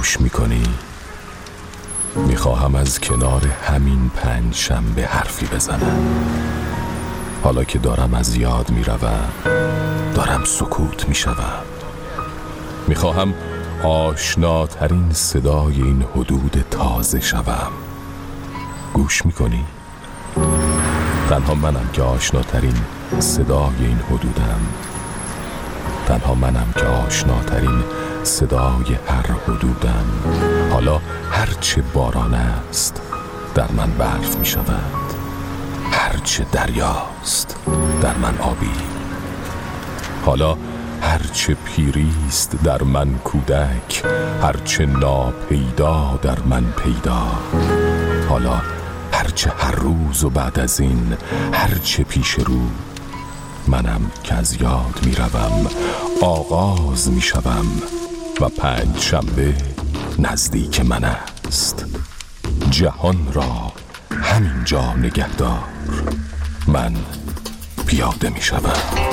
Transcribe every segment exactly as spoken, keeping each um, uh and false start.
گوش میکنی؟ میخواهم از کنار همین پنج شنبه حرفی بزنم. حالا که دارم از یاد میروم، دارم سکوت میشوم. میخواهم آشناترین صدای این حدود تازه شوم. گوش میکنی؟ تنها منم که آشناترین صدای این حدودم. تنها منم که آشناترین صدای هر حدودم. حالا هرچه باران است در من برف می شود، هرچه دریاست در من آبی. حالا هرچه پیریست در من کودک، هرچه ناپیدا در من پیدا. حالا هرچه هر روز و بعد از این هرچه پیش رو، منم که از یاد می روم، آغاز می شوم و پنج شنبه نزدیک من است. جهان را همینجا نگهدار، من پیاده می شوم.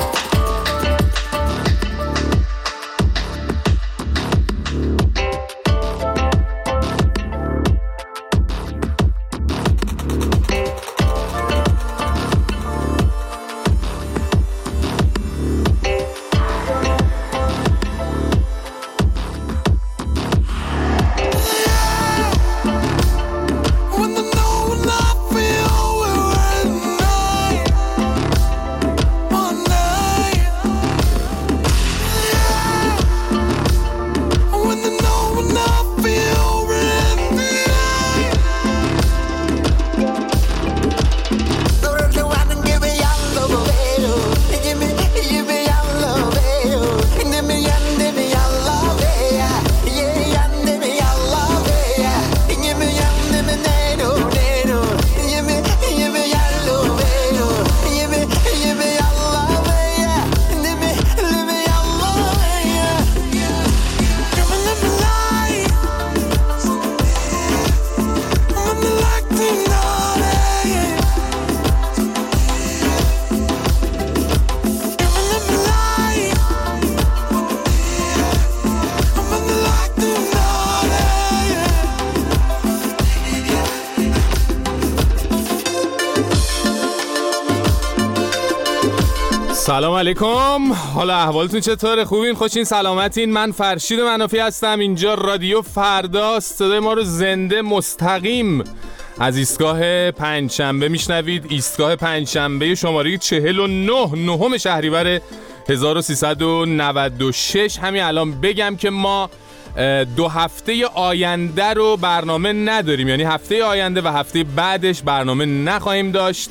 سلام علیکم، حالا احوالتون چطوره؟ خوبین؟ خوشین؟ سلامتین؟ من فرشید منافی هستم. اینجا رادیو فرداست. صدای ما رو زنده مستقیم از ایستگاه پنجشنبه میشنوید. ایستگاه پنجشنبه شماره چهل و نه نهم شهریور هزار و سیصد و نود و شش. همین الان بگم که ما دو هفته آینده رو برنامه نداریم، یعنی هفته آینده و هفته بعدش برنامه نخواهیم داشت.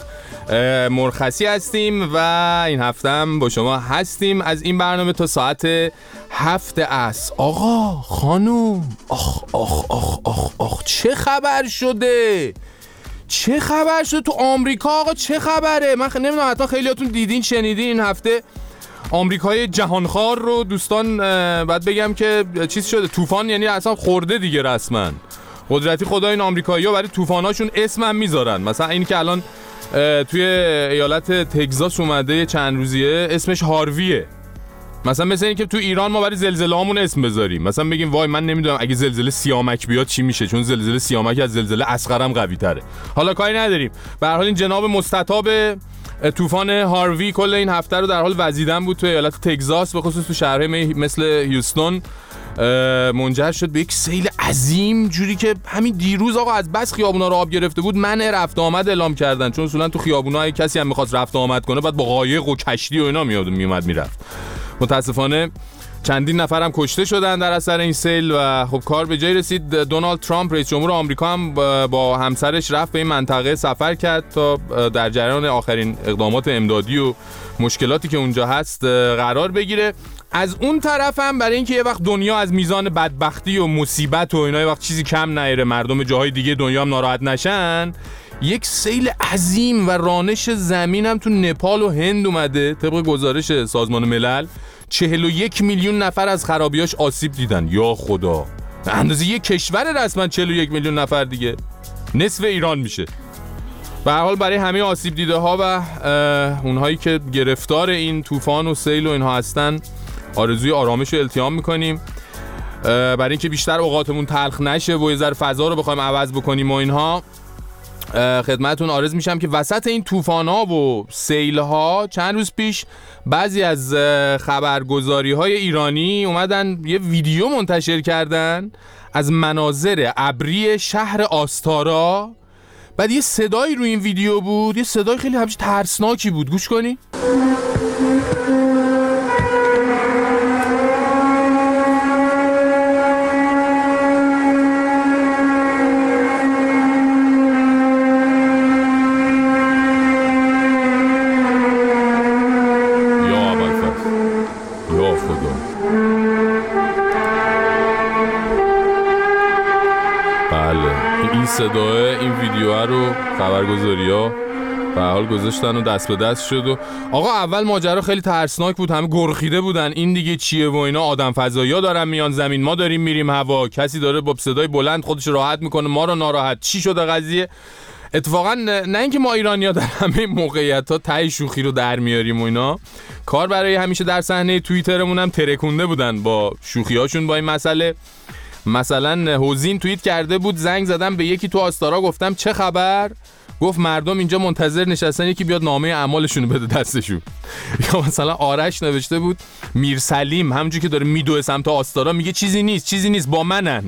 مرخصی هستیم و این هفته هم با شما هستیم از این برنامه تا ساعت هفت عصر. آقا خانوم، آخ آخ آخ آخ آخ چه خبر شده؟ چه خبر شده تو آمریکا آقا؟ چه خبره؟ من خ... نمیدونم حتی خیلیاتون دیدین شنیدین این هفته آمریکای جهانخوار رو دوستان. بعد بگم که چیز شده، طوفان، یعنی اصلا خورده دیگه رسما. قدرتی خدا این آمریکایی‌ها برای طوفاناشون اسم هم میذارن. مثلا اینی که الان توی ایالت تگزاس اومده چند روزیه اسمش هارویه. مثلا مثل این که تو ایران ما برای زلزله هامون اسم بذاریم، مثلا بگیم وای من نمیدونم اگه زلزله سیامک بیاد چی میشه، چون زلزله سیامک از زلزله اصغرم قوی تره. حالا کاری نداریم، به هر حال این جناب مستطاب طوفان هاروی کل این هفته رو در حال وزیدن بود تو ایالت تگزاس، به خصوص تو شهرهای مثل هیوستون. منجر شد به یک سیل عظیم، جوری که همین دیروز آقا از بس خیابونا رو آب گرفته بود منع رفت آمد اعلام کردن، چون اصولا تو خیابونا کسی هم می‌خواست رفت آمد کنه بعد با قایق و کشتی و اینا میاد میومد میرفت. متاسفانه چندین نفرم کشته شدن در اثر این سیل و خب کار به جای رسید. دونالد ترامپ رئیس جمهور آمریکا هم با همسرش رفت به این منطقه سفر کرد تا در جریان آخرین اقدامات امدادی و مشکلاتی که اونجا هست قرار بگیره. از اون طرف هم برای اینکه یه وقت دنیا از میزان بدبختی و مصیبت و اینا یه وقت چیزی کم نیاره، مردم جاهای دیگه دنیا هم ناراحت نشن، یک سیل عظیم و رانش زمین هم تو نپال و هند اومده. طبق گزارش سازمان ملل چهل و یک میلیون نفر از خرابیاش آسیب دیدن. یا خدا، اندازه یک کشور رسما چهل و یک میلیون نفر دیگه، نصف ایران میشه. به هر حال برای همه آسیب دیده ها و اونهایی که گرفتار این طوفان و سیل و اینها هستن آرزوی آرامش و التیام میکنیم. برای اینکه بیشتر اوقاتمون تلخ نشه و یه ذره فضا رو بخوایم عوض بکنیم و اینها، خدمتتون عرض میشم که وسط این طوفان‌ها و سیل‌ها چند روز پیش بعضی از خبرگزاری‌های ایرانی اومدن یه ویدیو منتشر کردن از مناظر ابری شهر آستارا. بعد یه صدایی روی این ویدیو بود، یه صدای خیلی همچین ترسناکی بود. گوش کنی. صدای این ویدیو رو خبرگزاری‌ها به حال گذاشتن و دست به دست شد و آقا اول ماجرا خیلی ترسناک بود، همه گرخیده بودن این دیگه چیه و اینا، آدم فضایی‌ها دارن میان زمین، ما داریم میریم هوا، کسی داره با صدای بلند خودش راحت میکنه ما رو ناراحت، چی شده قضیه؟ اتفاقا نه اینکه ما ایرانی‌ها در همه موقعیت‌ها ته شوخی رو در میاریم و اینا، کار برای همیشه در صحنه توییترمون هم ترکونده بودن با شوخی‌هاشون با این مسئله. مثلا حوزین توییت کرده بود زنگ زدم به یکی تو آستارا گفتم چه خبر؟ گفت مردم اینجا منتظر نشستن یکی بیاد نامه اعمالشون رو بده دستشون. یا مثلا آرش نوشته بود میرسلیم همونجوری که داره میدوه سمت آستارا میگه چیزی نیست چیزی نیست با منن.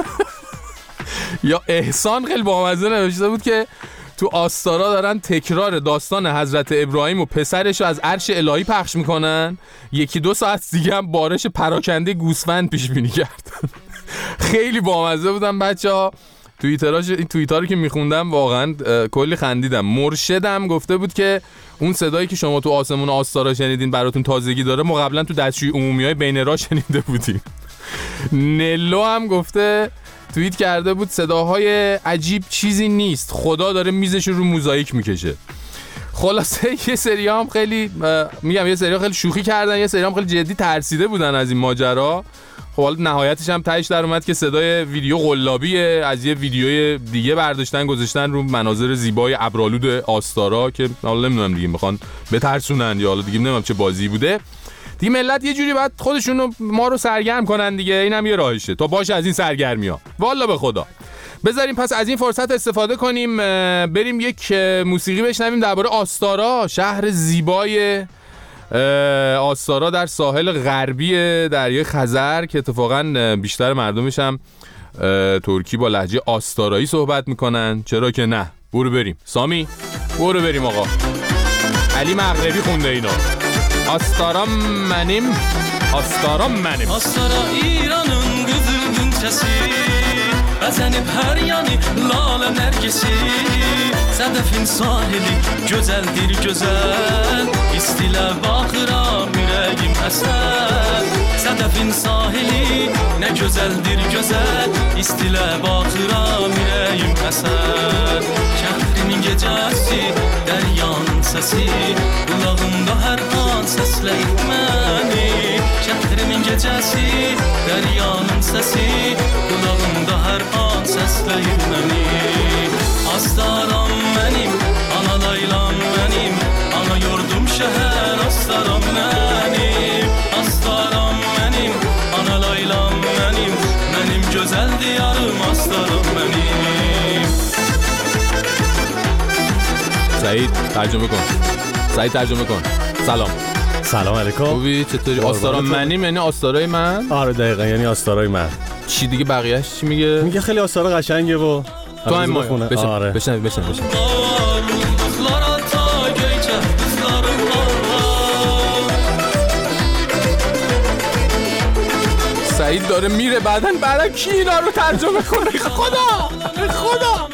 یا احسان خیلی بامزه نوشته بود که تو آستارا دارن تکرار داستان حضرت ابراهیم و پسرش رو از عرش الهی پخش میکنن، یکی دو ساعت دیگه هم بارش پراکنده گوسفند پیش بینی کردن. خیلی بامزه بودن بچه‌ها. توییتراش این توییت‌ها رو که میخوندم واقعا کلی خندیدم. مرشدم گفته بود که اون صدایی که شما تو آسمون آستارا شنیدین براتون تازگی داره، ما قبلا تو دستشویی عمومی‌های بین راه شنیده بودیم. نلو هم گفته توییت کرده بود صداهای عجیب چیزی نیست، خدا داره میزش رو موزاییک میکشه. خلاصه یه سری هم خیلی میگم یه سری خیلی شوخی کردن، یه سری هم خیلی جدی ترسیده بودن از این ماجرا. خب حالا نهایتش هم تهش در اومد که صدای ویدیو قلابیه از یه ویدیوی دیگه برداشتن گذاشتن رو مناظر زیبای ابرآلود آستارا که حالا نمیدونم دیگه میخوان بترسونن یا حالا دیگه نمیدونم چه بازی بوده دیگه. ملت یه جوری بعد خودشونو ما رو سرگرم کنن دیگه، اینم یه راهشه تا باشه از این سرگرمی‌ها. والا به خدا بذاریم پس از این فرصت استفاده کنیم بریم یک موسیقی بشنویم درباره آستارا، شهر زیبای آستارا در ساحل غربی دریای خزر که اتفاقا بیشتر مردمش هم ترکی با لهجه آستارایی صحبت میکنن. چرا که نه، برو بریم. سامی برو بریم آقا. علی مغربی خونده اینا. آستارا منیم آستارا منیم آستارا ایرانın qızıl günçəsi Bəzənib hər yanı lalə nərgisi Sədəfin sahili gözəldir gözəl İstilə baxıram ürəyim əsər Sədəfin sahili nə gözəldir gözəl İstilə baxıram ürəyim əsər Şəhrimin gecəsi dəryanın səsi Qulağımda hər an səsləyib məni Şəhrimin gecəsi dəryanın səsi Qulağımda hər an səsləyib məni Astaram mənim, ana laylam mənim Ana yurdum şəhər, astaram mənim Astaram mənim, ana laylam mənim Mənim gözəl diyarım, astaram mənim سعید ترجمه کن سعید ترجمه کن. سلام سلام علیکم. خوبی؟ چطوری؟ آستارا منیم یعنی آستارای من؟ آره دقیقاً یعنی آستارای من. چی دیگه بقیه‌اش چی میگه؟ میگه خیلی آستارا قشنگه و تو هم بخونه. بشن آره. بشن بشن بشن. سعید داره میره بعدن برای کی اینا رو ترجمه کنه؟ خدا خدا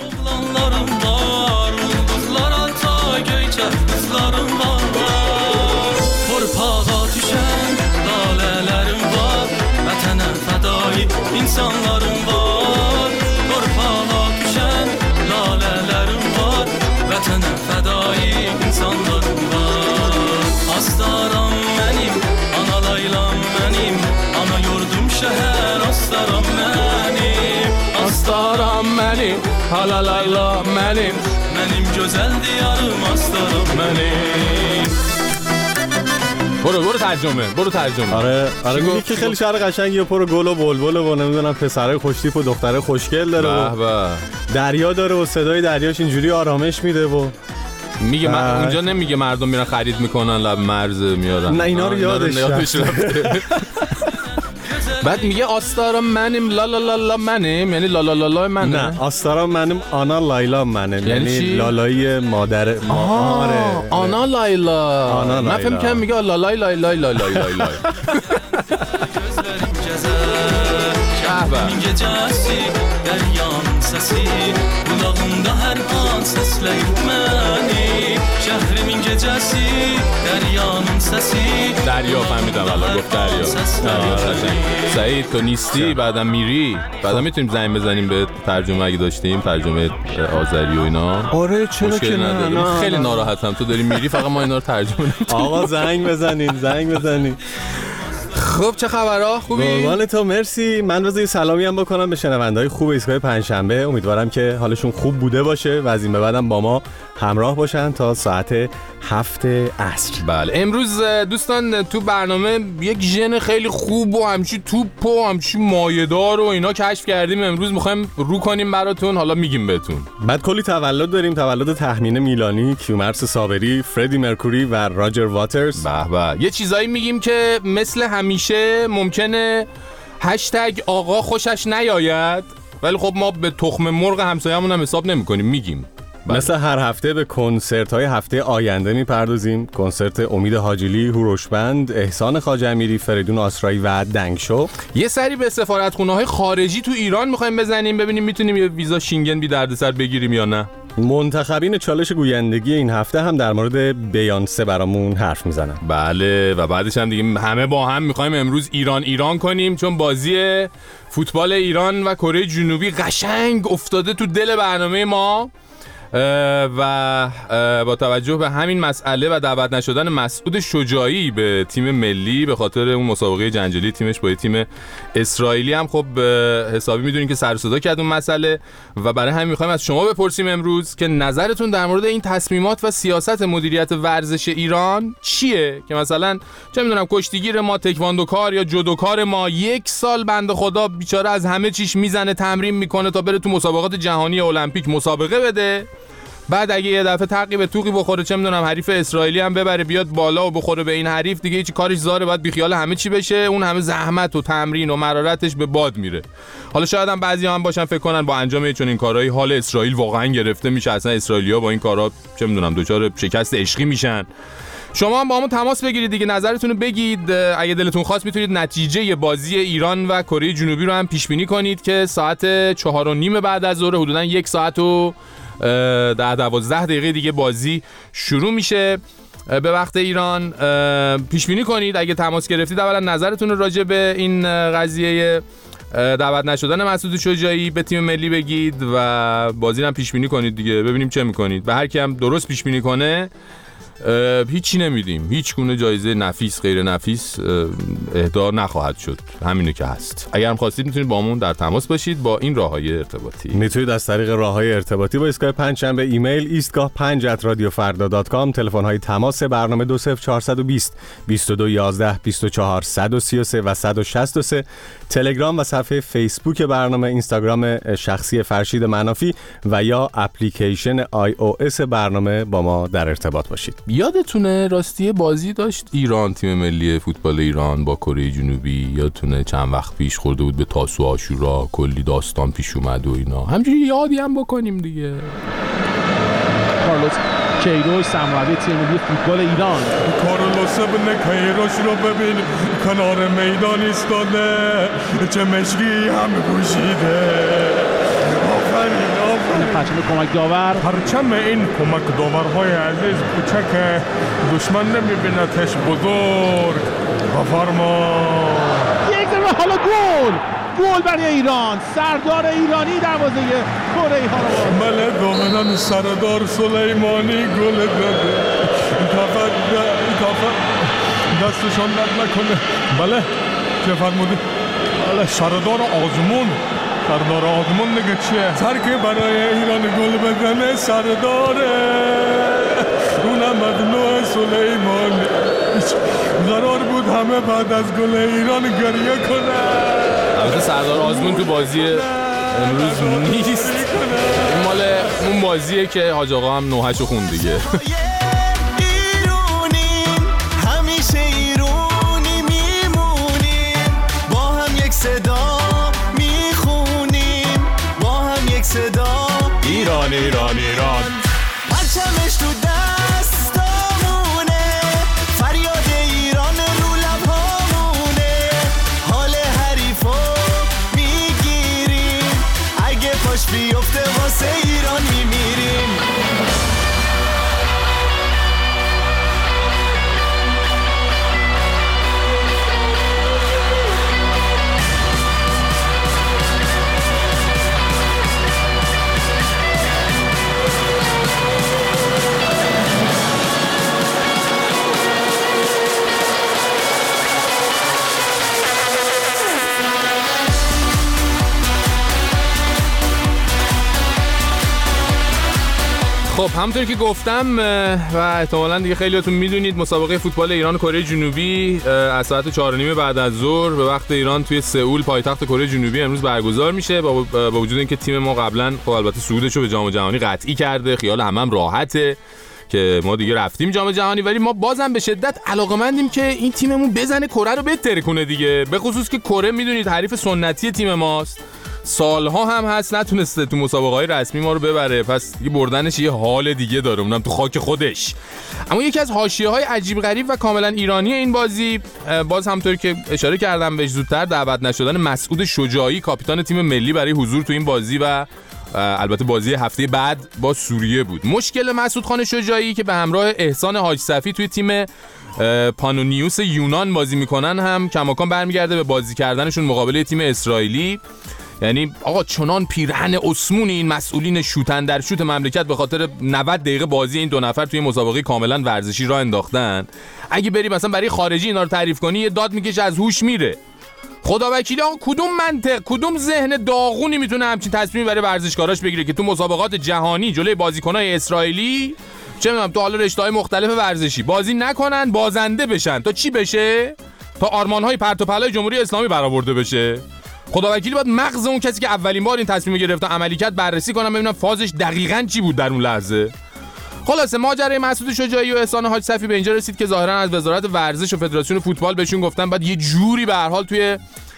Torpağa düşən lalələrim var Vətənə fədai insanlarım var Torpağa düşən lalələrim var Vətənə fədai insanlarım var Astaram mənim, ana laylam mənim Ana yurdum şəhər, astaram mənim Astaram mənim, halalaylam mənim Mənim gözəl diyarım, astaram mənim برو برو ترجمه برو ترجمه. آره آره میگه گفت؟ که خیلی شهر قشنگیه، پر گل و بلبل و نمیدونم پسرای خوشتیپ و دخترای خوشگل داره به و به. دریا داره و صدای دریاش اینجوری آرامش میده و میگه من بله. اونجا نمیگه مردم میرن خرید میکنن لب مرز میارن. نه اینا رو آه، یادش رفته. بعد میگه آستارا منم لا لا لا لا منم، یعنی لا لا لا لا منم. نه آستارا منم، آنا لایلا منم، یعنی یعنی چی؟ لالایی مادر ما. آه آره آنا لایلا. آنا من لایلا. فهم کنم میگه لا لای لای لای لای لای لای لای. Minge jasi daryan sasi Kulağımda her an sesler mani Şehri minge jasi daryanın sesi دریا فهمیدم الان گفت دریا. دریا قشنگ. سعید تو نیستی بعدم میری، بعدم میتونیم زنگ بزنیم به ترجمه اگه داشتیم، ترجمه آذری و اینا. آره چرا مشکل که نه, نداره. نه خیلی ناراحتم تو داری میری، فقط ما اینا رو ترجمه نمی‌کنیم. آقا زنگ بزنین زنگ بزنین. خب چه خبرها؟ خوبی؟ قربان تو مرسی. من روزی سلامی هم بکنم به شنونده‌های خوب ایستگاه پنجشنبه. امیدوارم که حالشون خوب بوده باشه و از این به بعدم با ما همراه باشن تا ساعت هفت عصر. بله امروز دوستان تو برنامه یک ژن خیلی خوب و همچی توپ و همچی مایه‌دار و اینا کشف کردیم. امروز میخوایم رو کنیم براتون، حالا میگیم بهتون. بعد کلی تولد داریم، تولد تخمینه میلانی، کیومرث صابری، فردی مرکوری و راجر واترز. به به. یه چیزایی میگیم که مثل همیشه ممکنه هشتگ آقا خوشش نیاید، ولی خب ما به تخم مرغ همسایه‌مون هم حساب نمی‌کنیم، میگیم. مثل هر هفته به کنسرت‌های هفته آینده میپردازیم. کنسرت امید حاجیلی، هوروشبند، احسان خواجه امیری، فریدون آسرایی و دنگشو. یه سری به سفارتخونه‌های خارجی تو ایران می‌خوایم بزنیم ببینیم میتونیم یه ویزا شینگن بی دردسر بگیریم یا نه. منتخبین چالش گویندگی این هفته هم در مورد بیانسه برامون حرف میزنن. بله و بعدش هم دیگه همه با هم میخوایم امروز ایران ایران کنیم، چون بازی فوتبال ایران و کره جنوبی قشنگ افتاده تو دل برنامه ما و با توجه به همین مسئله و دعوت نشدن مسعود شجاعی به تیم ملی به خاطر اون مسابقه جنجالی تیمش با تیم اسرائیلی هم خب حسابی میدونین که سر و صدا کرد اون مسئله و برای همین میخوایم از شما بپرسیم امروز که نظرتون در مورد این تصمیمات و سیاست مدیریت ورزش ایران چیه، که مثلا چه میدونم کشتیگیر ما، تکواندوکار یا جودوکار ما یک سال بنده خدا بیچاره از همه چیش میزنه، تمرین میکنه تا بره تو مسابقات جهانی المپیک مسابقه بده، بعد اگه یه دفعه تعقیب توقی بخوره چه میدونم حریف اسرائیلی هم ببره بیاد بالا و بخوره به این حریف، دیگه هیچ کارش زاره، باید بیخیال همه چی بشه، اون همه زحمت و تمرین و مرارتش به باد میره. حالا شاید هم بعضی هم باشن فکر کنن با انجام چنین کارهایی حال اسرائیل واقعا گرفته میشه، اصلا اسرائیلیا با این کارا چه میدونم دچار شکست عشقی میشن. شما هم با همون تماس بگیرید دیگه، نظرتون رو بگید. اگه دلتون خواست میتونید نتیجه بازی ایران و کره جنوبی رو هم پیش بینی کنید که ساعت چهار و نیم بعد از ظهر حدوداً یک ساعت و ده دوازده دقیقه دیگه بازی شروع میشه به وقت ایران. پیش بینی کنید اگه تماس گرفتید، اولا نظرتون رو راجع به این قضیه دعوت نشدن مسعود شجاعی به تیم ملی بگید و بازی رو هم پیش بینی کنید دیگه، ببینیم چه میکنید. و هر کی هم درست پیش بینی کنه هیچی نمیدیم، هیچ گونه جایزه نفیس غیر نفیس اهدا نخواهد شد، همینه که هست. اگر هم خواستید میتونید با همون در تماس باشید با این راههای ارتباطی. میتونید از طریق راههای ارتباطی با ایستگاه پنجشنبه ایمیل ایستگاه پنج ات رادیو فردا دات کام، تلفن های تماس برنامه دو صفر چهار دو صفر بیست و دو یازده بیست و چهار صد و سی و سه و صد و شصت و سه، تلگرام و صفحه فیسبوک برنامه، اینستاگرام شخصی فرشید منافی و یا اپلیکیشن آی او اس برنامه با ما در ارتباط باشید. یادتونه راستی بازی داشت ایران، تیم ملی فوتبال ایران با کره جنوبی، یادتونه چند وقت پیش خورده بود به تاسو عاشورا، کلی داستان پیش اومد و اینا، همجوری یادی هم بکنیم دیگه. کارلوس کیروش سرمربی تیم ملی فوتبال ایران. کارلوس ابن کیروش رو ببین کنار میدان ایستاده، چه مشکی هم پوشیده. پرچم کمک داور، پرچم این کمک داورهای عزیز کوچک دشمن نمیبینتش بزرگ. بفرما یک ضربه، حالا گل گل برای ایران، سردار ایرانی دروازه کره ها رو. بله ظاهرا سردار سلیمانی گل داده. دستشان درد نکنه. بله چه فرمودی؟ بله سردار آزمون. سردار آزمون دیگه چیه؟ هر که برای ایران گل بزنه سرداره. اونم از نوع سلیمان. قرار بود همه بعد از گل ایران گریه کنن. البته سردار آزمون تو بازی امروز نیست، این مال اون بازیه که حاج آقا هم نوحشو خون دیگه. ایرونیم همیشه ایرونی میمونیم، با هم یک صدا میخونیم، با هم یک صدا ایران ایران ایران. پرچمش تو دستامونه، فریاد ایران رو لبهامونه، حال حریفو میگیریم، اگه پاش بیفته واسه ایران میمیریم. خب همونطور که گفتم و احتمالاً دیگه خیلیاتون میدونید، مسابقه فوتبال ایران و کره جنوبی از ساعت چهار و نیم بعد از ظهر به وقت ایران توی سئول پایتخت کره جنوبی امروز برگزار میشه. با, با وجود اینکه تیم ما قبلا خب البته صعودش رو به جام جهانی قطعی کرده، خیال همم هم راحته که ما دیگه رفتیم جام جهانی، ولی ما بازم به شدت علاقه‌مندیم که این تیممون بزنه کره رو بهتر کنه دیگه، به خصوص که کره میدونید حریف سنتی تیم ماست، سالها هم هست نتونسته تو مسابقه‌های رسمی ما رو ببره، پس دیگه بردنش یه حال دیگه داره، اونم تو خاک خودش. اما یکی از حاشیه‌های عجیب غریب و کاملا ایرانی این بازی، باز همونطوری که اشاره کردم بهش زودتر، دعوت نشدن مسعود شجاعی کاپیتان تیم ملی برای حضور تو این بازی و البته بازی هفته بعد با سوریه بود. مشکل مسعود خان شجاعی که به همراه احسان حاج صفی توی تیم پانونیوس یونان بازی میکنن هم کماکان برمیگرده به بازی کردنشون مقابل تیم اسرائیلی. یعنی آقا چنان پیرهن اسمون این مسئولین شوتن در شوت مملکت به خاطر نود دقیقه بازی این دو نفر توی مسابقه کاملا ورزشی راه انداختن، اگه بری مثلا برای خارجی اینا رو تعریف کنی یه داد میکشه از هوش میره. خدا وکیلی آقا کدوم منطق، کدوم ذهن داغونی میتونه همچین تصمیمی برای ورزشکاراش بگیره که تو مسابقات جهانی جلوی بازیکنای اسرائیلی چه میدونم تو حالا رشته‌های مختلف ورزشی بازی نکنن، بازنده بشن، تا چی بشه؟ تا آرمان‌های پرت و پلای جمهوری اسلامی برآورده بشه. خدا وکیلی باید مغز اون کسی که اولین بار این تصمیم گرفت عملی کرد بررسی کنم ببینم فازش دقیقاً چی بود در اون لحظه. خلاصه ماجرای مسعود شجاعی و احسان حاج صفی به اینجا رسید که ظاهرا از وزارت ورزش و فدراسیون فوتبال بهشون گفتن بعد یه جوری به هر حال توی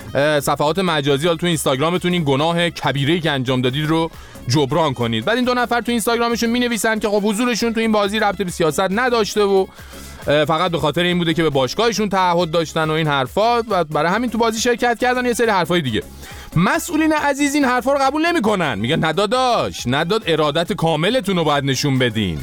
صفحات مجازی حال توی اینستاگرامتون این گناه کبیره‌ای که انجام دادید رو جبران کنید. بعد این دو نفر توی اینستاگرامشون می‌نویسن که خب حضورشون توی این بازی ربطی به سیاست نداشته و فقط به خاطر این بوده که به باشگاهشون تعهد داشتن و این حرفا و برای همین تو بازی شرکت کردن، یه سری حرفای دیگه. مسئولین عزیز این حرفا رو قبول نمی‌کنن، میگن نداداش، نداد، ارادت کاملتون رو باید نشون بدین.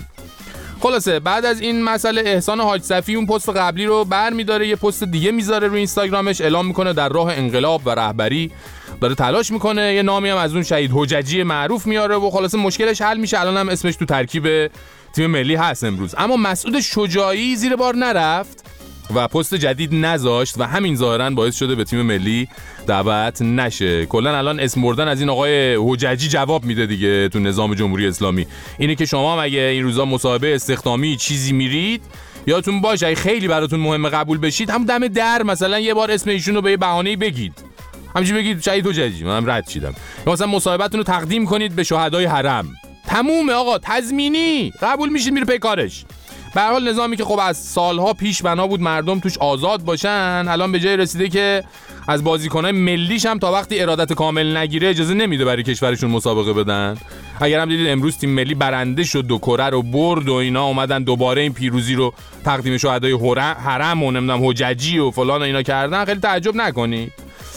خلاصه بعد از این مسئله احسان حاج صفی اون پست قبلی رو برمی‌داره، یه پست دیگه میذاره روی اینستاگرامش، اعلام میکنه در راه انقلاب و رهبری داره تلاش میکنه، یه نامی هم از اون شهید حججی معروف میاره و خلاصه مشکلش حل میشه. الان هم اسمش تو ترکیب تیم ملی هست امروز. اما مسعود شجاعی زیر بار نرفت و پست جدید نذاشت و همین ظاهرا باعث شده به تیم ملی دعوت نشه. کلا الان اسم بردن از این آقای حججی جواب میده دیگه تو نظام جمهوری اسلامی. اینه که شما هم اگه این روزا مصاحبه استخدامی چیزی میرید یادتون باشه اگه خیلی براتون مهمه قبول بشید هم دم در مثلا یه بار اسم ایشون رو به یه بهانه‌ای بگید، همینجوری بگید شهید حججی منم رد شدم، یا مثلا مصاحبهتون رو تقدیم کنید به شهدای حرم. تمومه آقا، تضمینی قبول میشید میره پی کارش. به هر حال نظامی که خب از سالها پیش بنا بود مردم توش آزاد باشن الان به جای رسیده که از بازیکنای ملیش هم تا وقتی ارادت کامل نگیره اجازه نمیده برای کشورشون مسابقه بدن. اگر هم دیدید امروز تیم ملی برنده شد، دو کره رو برد و اینا اومدن دوباره این پیروزی رو تقدیم شهدای حرم و نمیدونم حججی و فلان و اینا کردن، خیلی تعجب نکنید.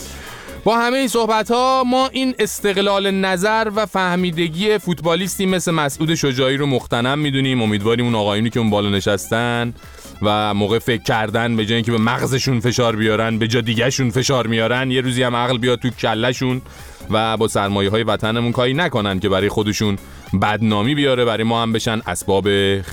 با همه این صحبت‌ها ما این استقلال نظر و فهمیدگی فوتبالیستی مثل مسعود شجاعی رو مختنم میدونیم. امیدواریم اون آقایونی که اون بالا نشستن و موقع فکر کردن به جای اینکه به مغزشون فشار بیارن به جا دیگه‌شون فشار میارن، یه روزی هم عقل بیاد تو کلهشون و با سرمایه‌های وطنمون کاری نکنن که برای خودشون بدنامی بیاره، برای ما هم بشن اسباب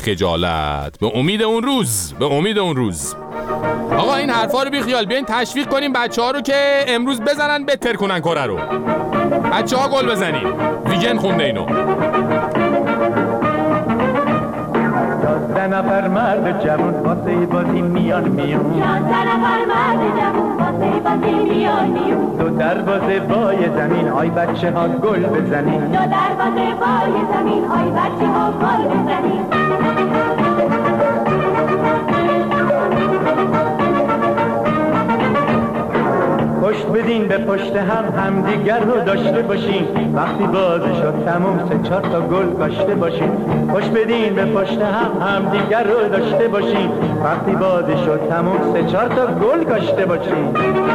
خجالت. به امید اون روز، به امید اون روز. آقا این حرفا رو بی خیال، بیاین تشویق کنیم بچه‌ها رو که امروز بزنن بهتر کنن کره رو. بچه‌ها گل بزنین. ویگن خونده اینو. سه نفر مرد جوان واسه بازی میان میون سه نفر مرد جوان واسه بازی میان میون دو دروازه بای زمین آی بچه ها گل بزنین دو دروازه بای زمین آی بچه ها گل بزنین پشت بدین به پشت هم همدیگر رو داشته باشین وقتی بازی شد تموم سه چهار تا گل کاشته باشین پشت بدین به پشت هم همدیگر رو داشته باشین وقتی بازی شد تموم سه چهار تا گل کاشته باشین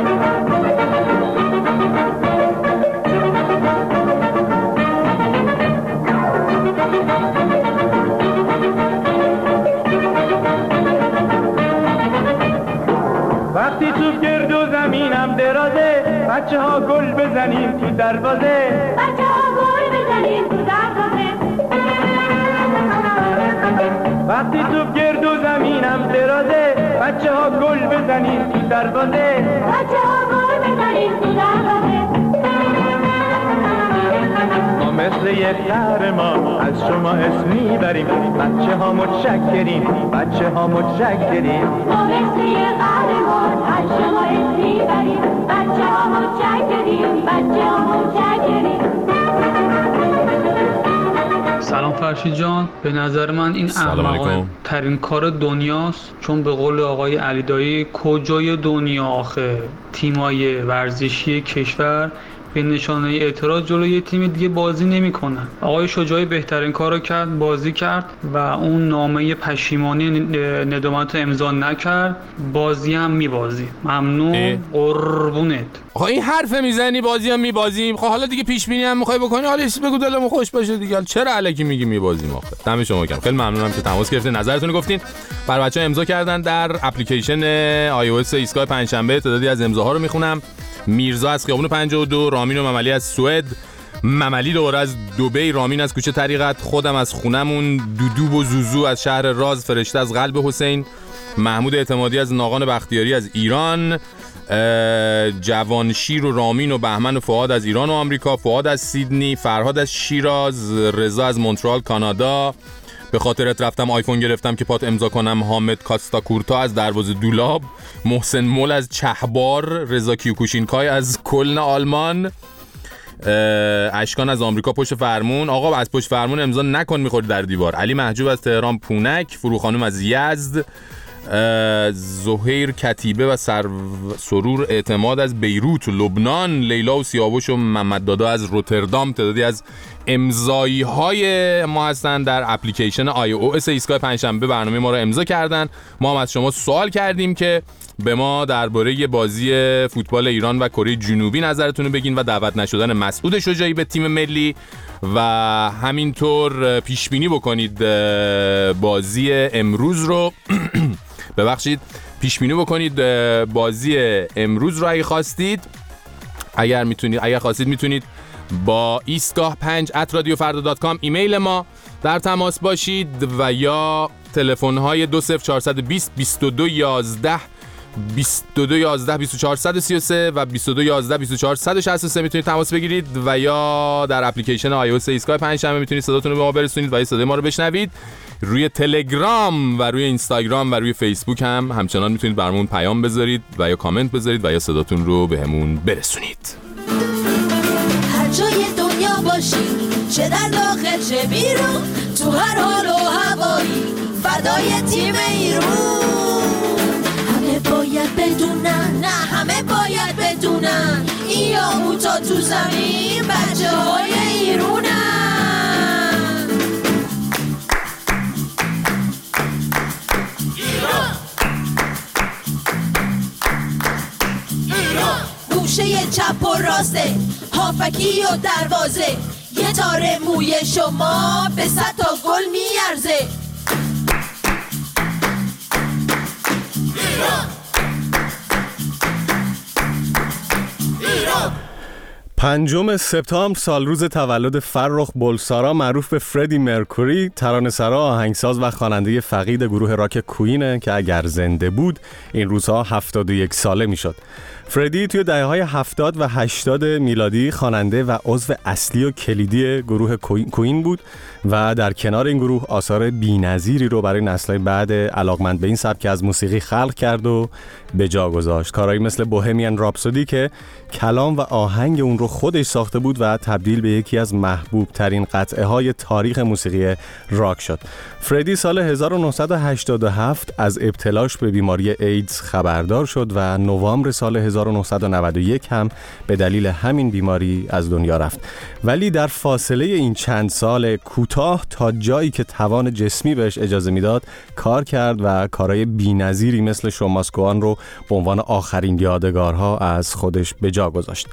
وقتی توپ گرد و زمینم درازه بچه ها گل بزنین تو دروازه بچه ها گل بزنین تو دروازه وقتی توپ گرد و زمینم درازه بچه ها گل بزنین تو دروازه بچه ها گل بزنین تو دروازه ما مثل یک قهرمان از شما اسم میبریم بچه ها متشکریم بچه ها متشکریم ما مثل یک قهرمان از شما اسم میبریم بچه ها متشکریم بچه ها متشکریم سلام فرشید جان، به نظر من این احمقانه ترین کار دنیاست، چون به قول آقای علی دایی کجای دنیا آخه تیمای ورزشی کشور به نشانه اعتراض جلوی تیم دیگه بازی نمی‌کنن. آقای شجاعی بهترین کارو کرد، بازی کرد و اون نامه پشیمانی ندامت امضا نکرد، بازی هم میبازی. ممنون، قربونت. آقا این حرف میزنی بازی هم میبازیم، خب حالا دیگه پیش بینی هم میخوای بکنی، حالا چیز بگو دلمون خوش باشه دیگه، چرا الکی میگی میبازیم آخه؟ دم شما گرم، خیلی ممنونم که تماس گرفتین، نظرتون رو گفتین. بر بچه‌ها امضا کردن در اپلیکیشن آی او اس ایستگاه پنجشنبه. تعدادی از امضاها رو میخونم. میرزا از خیابون پنجاه و دو، رامین و مملی از سوئد، مملی دوباره از دبی، رامین از کوچه طریقت، خودم از خونمون، دودوب و زوزو از شهر راز، فرشته از قلب حسین، محمود اعتمادی از ناقان بختیاری از ایران، جوانشیر و رامین و بهمن و فؤاد از ایران و آمریکا، فؤاد از سیدنی، فرهاد از شیراز، رضا از مونترال کانادا، به خاطرت رفتم آیفون گرفتم که پات امضا کنم، حامد کاستاکورتا از دروازه دولاب، محسن مول از چهبار، رضا کیوکوشینکای از کلن آلمان، اشکان از آمریکا پشت فرمون. آقا از پشت فرمون امضا نکن میخوری در دیوار. علی محجوب از تهران پونک، فرو خانم از یزد، زهیر کتیبه و سر... سرور اعتماد از بیروت لبنان، لیلا و سیاوش و محمد دادا از روتردام. تعدادی از امضایی های ما هستن در اپلیکیشن آی او اس ایستگاه پنجشنبه، برنامه ما رو امضا کردن. ما هم از شما سوال کردیم که به ما درباره بازی فوتبال ایران و کره جنوبی نظرتون رو بگین و دعوت نشدن مسعود شجاعی به تیم ملی و همینطور پیش بینی بکنید بازی امروز رو ببخشید پیش بینی بکنید بازی امروز رو اگه خواستید، اگر میتونید اگر خواستید میتونید با ایستگاه پنج ات رادیو فردا دات کام ایمیل ما در تماس باشید و یا تلفن های دو صفر چهارصد و بیست بیست و دو یازده بیست و دو یازده بیست و چهار سی و سه و بیست و دو یازده بیست و چهار شصت و سه میتونید تماس بگیرید و یا در اپلیکیشن آی او اس ایستگاه پنجشنبه میتونید صداتون رو به ما برسونید و این صدای ما رو بشنوید. روی تلگرام و روی اینستاگرام و روی فیسبوک هم همچنان میتونید برامون پیام بذارید و یا کامنت بذارید و یا صداتون رو بهمون برسونید. هر جای دنیا باشی، چه در داخل چه بیرون، تو هر حال و هوایی فدای تیم ایران. همه باید بدونن، نه همه باید بدونن، این یاهوتا تو زمین بچه های ایرونن. گوشه چپ و راسته، هافکی و دروازه، یه تاره موی شما به صد تا گل میارزه. پنجم سپتامبر سال روز تولد فرخ بولسارا معروف به فردی مرکوری، ترانه‌سرا، آهنگساز و خواننده فقید گروه راک کوینه که اگر زنده بود این روزها هفتاد و یک ساله میشد. فردی توی دهه‌های هفتاد و هشتاد میلادی خواننده و عضو اصلی و کلیدی گروه کوین بود و در کنار این گروه آثار بی‌نظیری رو برای نسل‌های بعد علاقمند به این سبک از موسیقی خلق کرد و به جا گذاشت. کارهایی مثل بوهمیان راپسودی که کلام و آهنگ اون رو خودش ساخته بود و تبدیل به یکی از محبوب ترین قطعه های تاریخ موسیقی راک شد. فردی سال هزار و نهصد و هشتاد و هفت از ابتلاش به بیماری ایدز خبردار شد و نوامبر سال هزار و نهصد و نود و یک هم به دلیل همین بیماری از دنیا رفت. ولی در فاصله این چند سال کوتاه تا جایی که توان جسمی بهش اجازه میداد کار کرد و کارهای بی‌نظیری مثل شو ماست گو آن رو به عنوان آخرین یادگارها از خودش به جا گذاشت.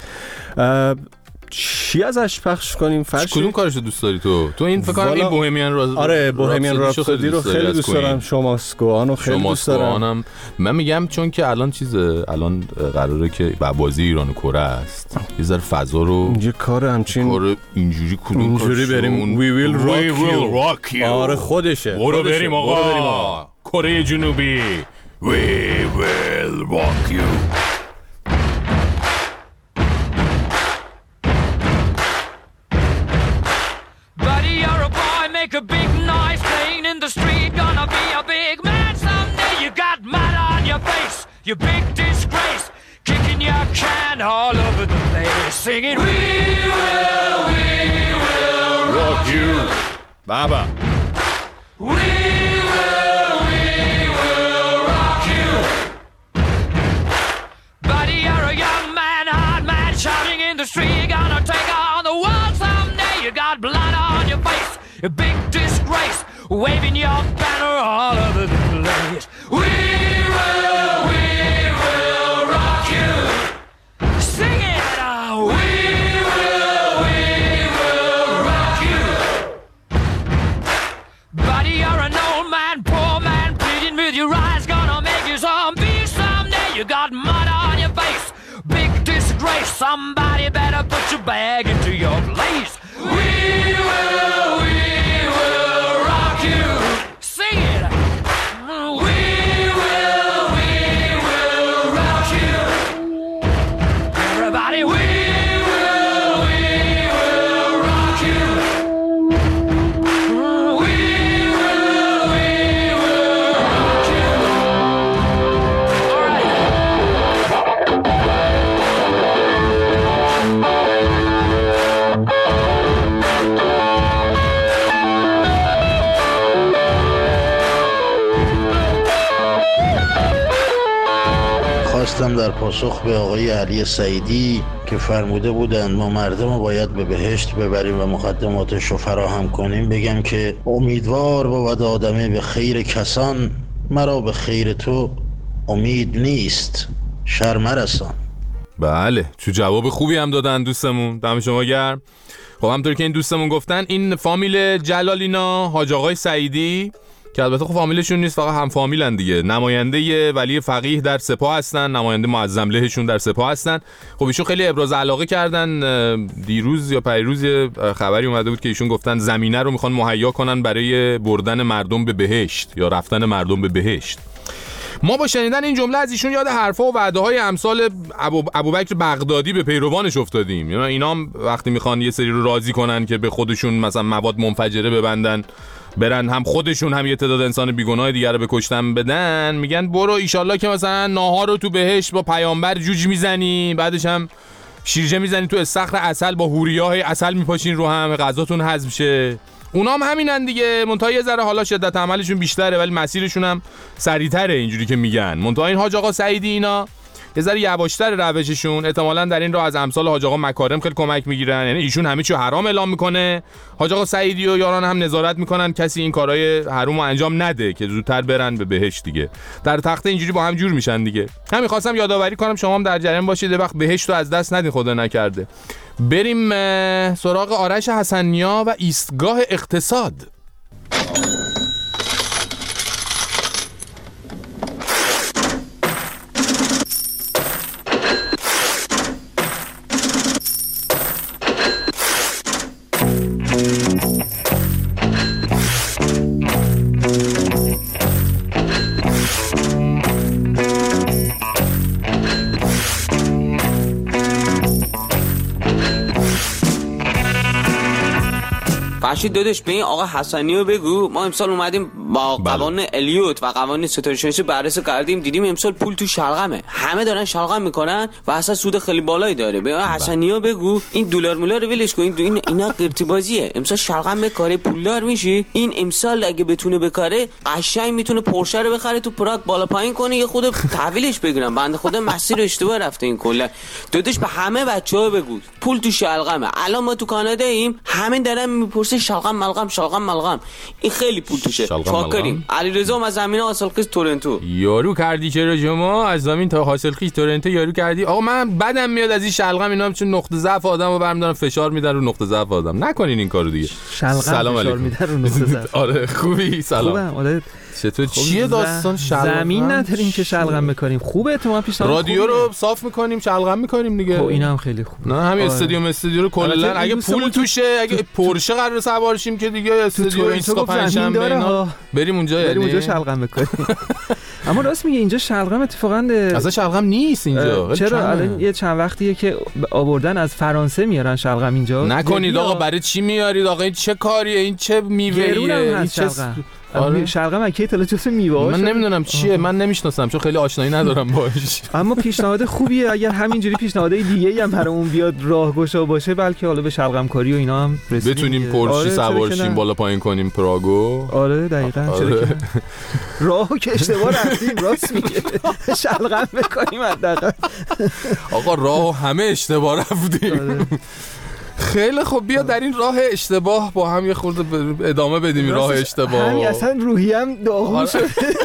چی ازش پخش کنیم فرشی؟ کدوم کارشو دوست داری تو؟ تو این فکر کنم این بوهمیان راز آره بوهمیان راپسودی رو خیلی دوست دارم. شو ماست گو آن رو خیلی دوست دارم. من میگم چون که الان چیزه، الان قراره که بازی ایران و کره است، یه ذره فضا رو یه کار همچین کار اینجوری کدوم اینجوری بریم we will rock you. آره خودشه. برو بریم آقا کره جنوبی. We will rock you. Make a big noise playing in the street. Gonna be a big man someday. You got mud on your face, you big disgrace. Kicking your can all over the place, singing we will, we will rock you, Baba. We will, we will rock you. Buddy, you're a young man, hard man, shouting in the street. Gonna take on the world someday. You got blood on your face, a big disgrace, waving your banner all over the place. We will, we will rock you. Sing it out. We will, we will rock you. Buddy, you're an old man, poor man, pleading with your eyes, gonna make you zombie someday. You got mud on your face, big disgrace. Somebody better put your bag into your place. We will, we will rock you. Sing it. We will, we will rock you. Everybody, we will, we will rock you. We will, we will rock you. All right. خواستم در پاسخ به آقای علی سعیدی که فرموده بودند ما مردم رو باید به بهشت ببریم و مقدماتش رو فراهم کنیم بگم که امیدوار بود آدمه به خیر کسان، مرا به خیر تو امید نیست، شرم رسان. بله، تو جواب خوبی هم دادن دوستمون، دم شما گرم. خب همونطور که این دوستمون گفتن، این فامیل جلالینا حاج آقای سعیدی که البته خب فامیلشون نیست، فقط هم فامیلن دیگه، نماینده ولی فقیه در سپاه هستن، نماینده معظم لهشون در سپاه هستن. خب ایشون خیلی ابراز علاقه کردن. دیروز یا پریروز خبری اومده بود که ایشون گفتن زمینه رو میخوان مهیا کنن برای بردن مردم به بهشت یا رفتن مردم به بهشت. ما با شنیدن این جمله از ایشون یاد حرفا و وعده‌های امثال ابو ابوبکر بغدادی به پیروانش افتادیم. یعنی اینا هم وقتی میخوان یه سری رو راضی کنن که به خودشون مثلا مواد منفجره ببندن، برن هم خودشون هم یه تعداد انسان بیگناه دیگر رو به کشتن بدن، میگن برو ایشالله که مثلا ناهار رو تو بهشت با پیامبر جوج میزنی، بعدش هم شیرجه میزنی تو استخر عسل با حوریاه عسل میپاشین رو هم، غذاتون هضم شه. اونا هم همینن دیگه، منتها یه ذره حالا شدت عملشون بیشتره ولی مسیرشون هم سریع‌تره اینجوری که میگن. منتها این حاج آقا سعیدی اینا یه ذره یواشتر روششون، احتمالاً در این راه از امثال حاج آقا مکارم خیلی کمک میگیرن. یعنی ایشون همه چیو حرام اعلام میکنه، حاج آقا سعیدی و یاران هم نظارت میکنن کسی این کارهای حرامو انجام نده که زودتر برن به بهشت دیگه. در تخته اینجوری با هم جور میشن دیگه. همین خواستم یادآوری کنم شما هم در جریان باشید، وقت بهشت رو از دست ندین خدا نکرده. بریم سراغ آرش حسنیا و ایستگاه اقتصاد. فرشید داداش به این آقا حسنیو بگو ما امسال اومدیم با قوانین الیوت و قوانین ستاره شناسی بررسی کردیم، دیدیم امسال پول تو شلغمه، همه دارن شلغم میکنن و اصلا سود خیلی بالایی داره. به حسنیو بگو این دلار مولار رو ولش کن، این اینا قرتی بازیه. امسال شلغم بکاره پولدار میشی. این امسال اگه بتونه بکاره قشنگ میتونه پورشه رو بخره تو پراگ بالا پایین کنه، یه خود تحویلش بگیرن. بنده خدا مسیر اشتباه رفته این کلا. داداش به همه بچه‌ها بگو پول تو شلغمه. الان ما تو کانادا ایم، همین دارن میپرسه شلغم ملغم شلغم ملغم، این خیلی پول توشه. چاکریم. علیرضا از زمین حاصلخیز تورنتو. یارو کردی چرا شما از زمین تا حاصلخیز تورنتو یارو کردی؟ آقا من بدم میاد از این شلغم، اینا چون نقطه ضعف آدمو برم دارن فشار میدن رو نقطه ضعف آدم. نکنین این کارو دیگه. سلام علیکم. آره خوبی؟ سلام. خوبم. چطور چیه داستان شلغم؟ زمین نداریم که شلغم بکنیم. خوبه تو پیشنهاد. رادیو رو صاف میکنیم، شلغم میکنیم دیگه. خب اینا هم خیلی خوبه. نه همین استادیوم استودیو رو کلا اگه پول توشه، اگه پورشه قرار سوار شیم که دیگه استودیو ایسکا پنجشنبه اینا بریم اونجا، بریم اونجا شلغم بکنیم. اما راست میگه اینجا شلغم اتفاقا اصلا شلغم نیست اینجا. چرا الان یه چند وقتیه که آوردن از فرانسه میارن شلغم اینجا. نکنید آقا، برای چی میارید آقا؟ این چه کاریه؟ این چه میوه‌ایه؟ این چه آره. شلغم اکی اطلاع جزء میوه‌ها. من نمیدونم چیه، من نمیشناسم چون خیلی آشنایی ندارم باهاش. اما پیشنهاد خوبیه اگر همینجوری پیشنهادهای دیگه‌ای هم برامون بیاد راهگشا باشه، بلکه حالا به شلغم کاری و اینا هم رسیدیم، بتونیم پورشی آره سوار شیم بالا پایین کنیم پراگو. آره دقیقاً. آره. چرا که راهو که اشتباه رفتیم راست میگه، شلغم بکنیم حداقل. آقا راهو همه اشتباه رفتیم. آره. خیلی خب بیا در این راه اشتباه با هم یه خورده ادامه بدیم. راه اشتباه همین اصلا روحیم داغون شده.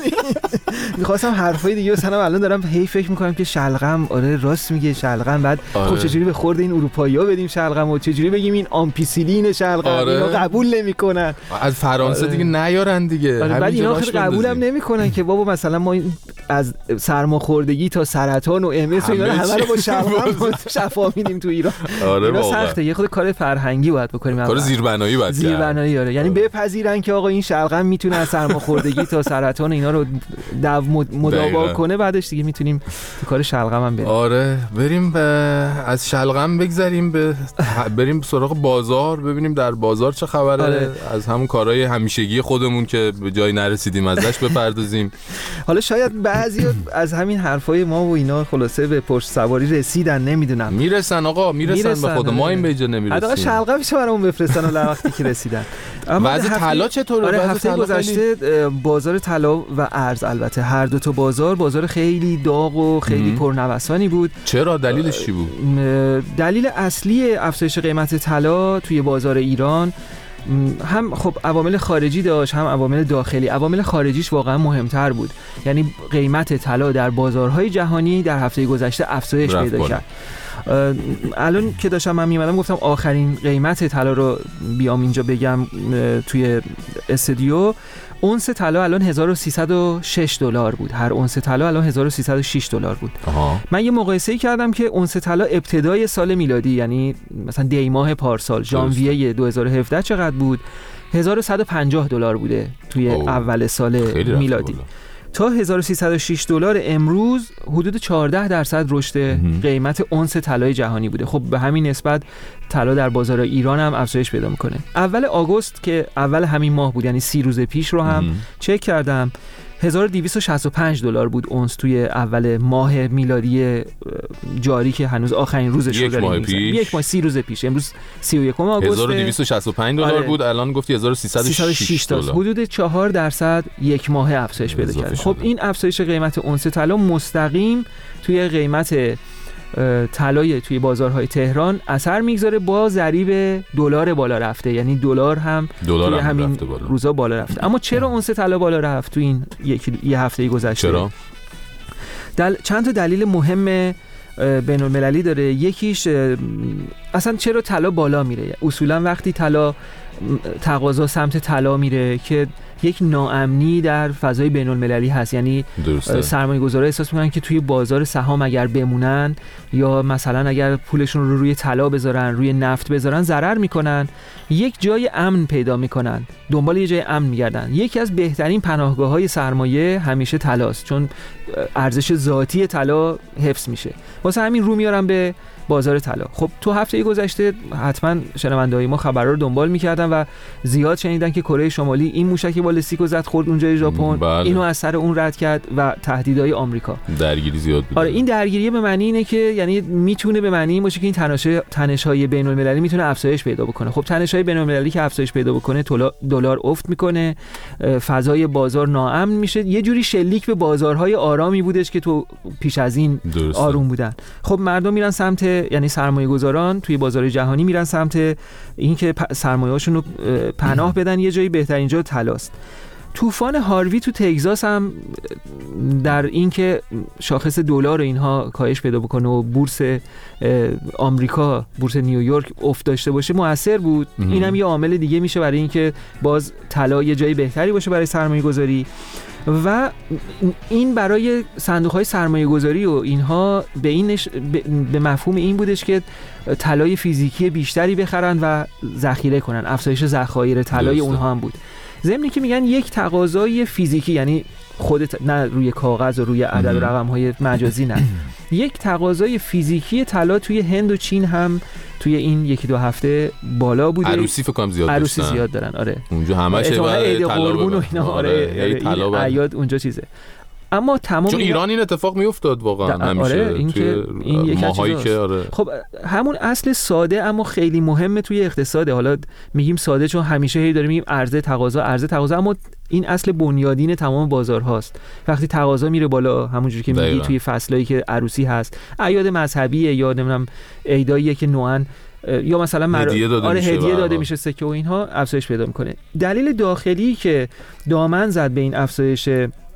میخواستم حرفای دیگه مثلا الان دارم هی فکر میکنم که شلغم، آره راست میگه شلغم، بعد آره. خب چجوری به خورد این اروپایی‌ها بدیم شلغم و چجوری بگیم این آمپیسیلین شلغم. آره. اینا قبول نمیکنن از فرانسه. آره. دیگه نیارن دیگه. آره. بعد اینا خیلی قبولم نمیکنن که بابا مثلا ما از سرماخوردگی تا سرطان و ام اس اینا همه رو با شلغم شفا میدیم تو ایران. آره اینا سخته، یه خود کار فرهنگی باید بکنیم، کار زیربنایی باید زیربنایی. آره یعنی بپذیرن که آقا این شلغم میتونه از سرماخوردگی تا سرطان اینا رو دو مداوا کنه، بعدش دیگه میتونیم تو کار شلغم هم بریم. آره بریم به از شلغم بگذریم به بریم سراغ بازار، ببینیم در بازار چه خبره. آره. از همون کارهای همیشگی خودمون که به جایی نرسیدیم ازش بپردازیم. حالا شاید بعضی از همین حرفای ما و اینا خلاصه به پشت سواری رسیدن، نمیدونم. میرسن آقا، میرسن, میرسن به خود ما این به جا نمیرسیم. حداقل شلغم میشه برامون بفرستن اون وقتی که رسیدن. اما وضع طلا چطوره؟ آره هفته گذشته بازار طلا و ارز، البته هر دو تا بازار بازار خیلی داغ و خیلی پرنوسانی بود. چرا؟ دلیلش چی بود؟ دلیل اصلی افزایش قیمت طلا توی بازار ایران هم خب عوامل خارجی داشت، هم عوامل داخلی. عوامل خارجیش واقعا مهمتر بود، یعنی قیمت طلا در بازارهای جهانی در هفته گذشته افزایش پیدا کرد. الان که داشتم من میمدم گفتم آخرین قیمت طلا رو بیام اینجا بگم توی استودیو. اونس طلا الان هزار و سیصد و شش دلار بود. هر اونس طلا الان هزار و سیصد و شش دلار بود. آها. من یه مقایسه‌ای کردم که اونس طلا ابتدای سال میلادی، یعنی مثلا دی ماه پارسال ژانویه دو هزار و هفده چقدر بود؟ هزار و صد و پنجاه دلار بوده توی اوه. اول سال میلادی. تا هزار و سیصد و شش دلار امروز حدود چهارده درصد رشد قیمت اونس طلای جهانی بوده. خب به همین نسبت طلا در بازار ایران هم افزایش پیدا میکنه. اول آگوست که اول همین ماه بود، یعنی سی روز پیش رو هم چک کردم، هزار و دویست و شصت و پنج دلار بود اونس توی اول ماه میلادی جاری که هنوز آخرین روزش رو داریم. یک ماه سی روز پیش، امروز سی و یکم آگوست. هزار و دویست و شصت و پنج دلار بود، الان گفتی هزار و سیصد و شش دلار. حدود چهار درصد یک ماه افزایش پیدا کرده. خب این افزایش قیمت اونس طلا مستقیم توی قیمت طلای توی بازارهای تهران اثر میگذاره با ضریب دلار بالا رفته، یعنی دلار هم دلار توی هم همین بالا. روزا بالا رفته. اما چرا اونس طلا بالا رفت تو این یک یه هفته گذشته؟ چرا؟ دل... چند تا دلیل مهم بین المللی داره. یکیش اصلا چرا طلا بالا میره. اصولا وقتی طلا تقاضا سمت طلا میره که یک ناامنی در فضای بین المللی هست، یعنی سرمایه‌گذارا احساس میکنن که توی بازار سهام اگر بمونن یا مثلا اگر پولشون رو روی طلا بذارن، روی نفت بذارن، ضرر میکنن. یک جای امن پیدا میکنن، دنبال یه جای امن میگردن. یکی از بهترین پناهگاه‌های سرمایه همیشه طلاست، چون ارزش ذاتی طلا حفظ میشه. واسه همین رو میارم به بازار طلا. خب تو هفته گذشته حتما شنونده‌های ما خبرها رو دنبال می‌کردن و زیاد شنیدن که کره شمالی این موشک بالستیکو زد خورد اونجای ژاپن، بله. اینو از سر اون رد کرد و تهدیدهای آمریکا. درگیری زیاد بود. آره این درگیری به معنی اینه که یعنی میتونه به معنی این باشه که این تنش‌های تنش‌های بین‌المللی میتونه افزایش پیدا بکنه. خب تنش‌های بین‌المللی که افزایش پیدا بکنه دلار افت میکنه، فضای بازار ناامن میشه، یه جوری شلیک به بازارهای آرامی بودش که تو پیش از این درسته. آروم بودن. خب مردم میرن سمت، یعنی سرمایه گذاران توی بازار جهانی میرن سمت اینکه سرمایه‌هاشون رو پناه بدن یه جایی بهترین جا طلاست. طوفان هاروی تو تگزاس هم در اینکه شاخص دلار اینها کاهش پیدا بکنه و بورس آمریکا، بورس نیویورک افت داشته باشه موثر بود. اینم یه عامل دیگه میشه برای اینکه باز طلا یه جایی بهتری باشه برای سرمایه گذاری. و این برای صندوق‌های سرمایه‌گذاری و اینها به این به مفهوم این بودش که طلای فیزیکی بیشتری بخرن و ذخیره کنن، افزایش ذخایر طلای اونها هم بود. ضمن که میگن یک تقاضای فیزیکی، یعنی خودت نه روی کاغذ و روی عدد و رقم‌های مجازی، نه یک تقاضای فیزیکی طلا توی هند و چین هم توی این یکی دو هفته بالا بوده. عروسی فکر کنم زیاد عروسی داشتن. زیاد دارن. آره اونجا همش عید قربون و اینا. آره این اعیاد اونجا چیزه. اما تمام چون ایران این اتفاق میافتاد واقعا همیشه. آره این که این یک ماهایی که آره. خب همون اصل ساده اما خیلی مهمه توی اقتصاد. حالا میگیم ساده چون همیشه هی داریم میگیم عرضه تقاضا عرضه تقاضا، اما این اصل بنیادین تمام بازارهاست. وقتی تقاضا میره بالا، همونجوری که میگی توی فصلایی که عروسی هست، اعیاد مذهبیه یا نمیدونم عیداییه که نوعاً یا مثلا مر... هدیه داده آره میشه هدیه داده میشه سکه و اینها افزایش پیدا میکنه. دلیل داخلی که دامن زد به این افزایش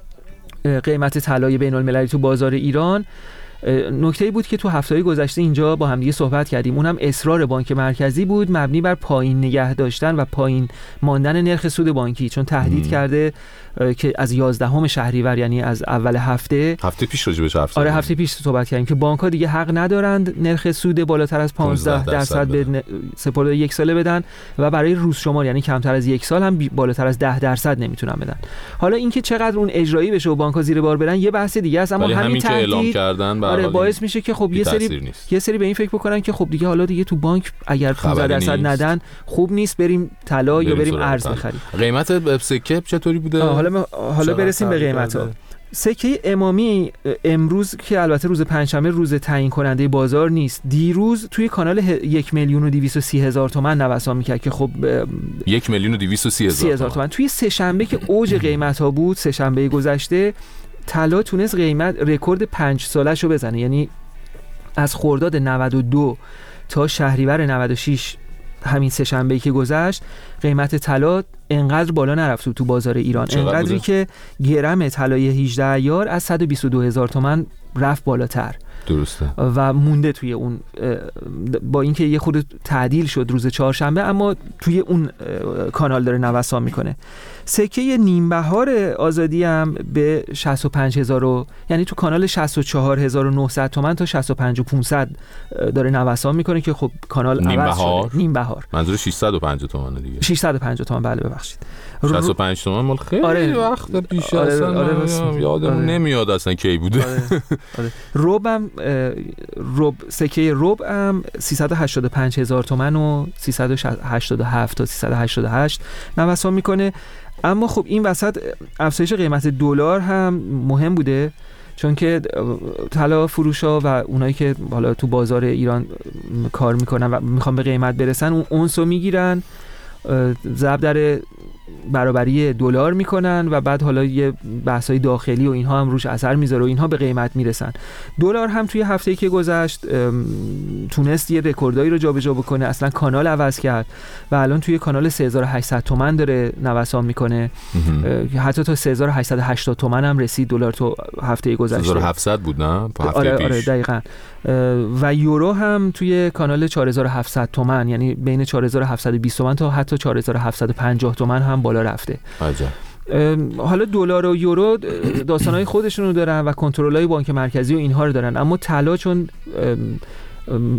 قیمت طلای بین المللی تو بازار ایران، نکته‌ای بود که تو هفته‌های گذشته اینجا با هم دیگه صحبت کردیم، اونم اصرار بانک مرکزی بود مبنی بر پایین نگه داشتن و پایین ماندن نرخ سود بانکی، چون تهدید ام. کرده که از یازدهم شهریور، یعنی از اول هفته هفته پیش راجع بهش حرف آره هفته پیش صحبت کردیم که بانک‌ها دیگه حق ندارند نرخ سود بالاتر از پانزده درصد به سپرده یک ساله بدن و برای روز شمار یعنی کمتر از یک سال هم بالاتر از ده درصد نمیتونن بدن. حالا اینکه چقدر اون اجرایی بشه و بانک‌ها زیر بار برن یه بحث دیگه است، اما همین, همین که اعلام کردن آره باعث میشه که خب یه سری نیست. یه سری به این فکر بکنن که خب دیگه حالا دیگه تو بانک اگر پانزده درصد ندن خوب نیست، بریم طلا یا بریم ارز بخریم. قیمت سکه چطوری بوده؟ حالا حالا برسیم به قیمت‌ها. سکه امامی امروز که البته روز پنجشنبه روز تعیین کننده بازار نیست، دیروز توی کانال یک میلیون و دویست و سی هزار تومان نوسان میکرد که خب یک میلیون و دویست و سی هزار تومان توی سه شنبه که اوج قیمت‌ها بود، سه شنبه گذشته طلا تونست قیمت رکورد پنج سالش رو بزنه، یعنی از خرداد نود و دو تا شهریور نود و شش همین سه شنبه‌ای که گذشت قیمت طلا انقدر بالا نرفت تو بازار ایران، انقدری بوده؟ که گرم طلای هجده ایار از صد و بیست و دو هزار تومان رفت بالاتر. درسته. و مونده توی اون، با اینکه یه خورده تعدیل شد روز چهارشنبه اما توی اون کانال داره نوسان میکنه. سکه نیم بهار آزادی هم به شصت و پنج هزار، یعنی تو کانال شصت و چهار هزار و نهصد تومان تا شصت و پنج هزار و پانصد داره نوسان میکنه که خب کانال نیم عوض بهار. شده. نیم بهار منظور ششصد و پنجاه تومان دیگه. ششصد و پنجاه تومان بله ببخشید. شصت و پنج تومان مال خیلی آره. وقت پیش آره. اصلا آره. یادم آره. نمیاد اصلا کی بوده. آره. آره. ربم رب سکه رب هم سیصد و هشتاد و پنج هزار تومان و سیصد و هشتاد و هفت تا سیصد و هشتاد و هشت نوسان میکنه. اما خب این وسط افزایش قیمت دلار هم مهم بوده، چون که طلا فروشا و اونایی که حالا تو بازار ایران کار میکنن و میخوان به قیمت برسن اون اونسو میگیرن، ضرب در برابری دلار میکنن و بعد حالا یه بحثای داخلی و اینها هم روش اثر میذاره و اینها به قیمت میرسن. دلار هم توی هفته‌ای که گذشت تونست یه رکوردایی رو جابجا بکنه، اصلا کانال عوض کرد و الان توی کانال سه هزار و هشتصد تومان داره نوسان میکنه، حتی تا سه هزار و هشتصد و هشتاد تومان هم رسید دلار تو هفته گذشته. سه هزار و هفتصد بود نه؟ هفته آره پیش. آره دقیقاً. و یورو هم توی کانال چهار هزار و هفتصد تومان، یعنی بین چهار هزار و هفتصد و بیست تومان تا حتی چهار هزار و هفتصد و پنجاه تومان هم بالا رفته. عجب. حالا دلار و یورو داستانهای خودشونو دارن و کنترل‌های بانک مرکزی و اینها رو دارن، اما طلا چون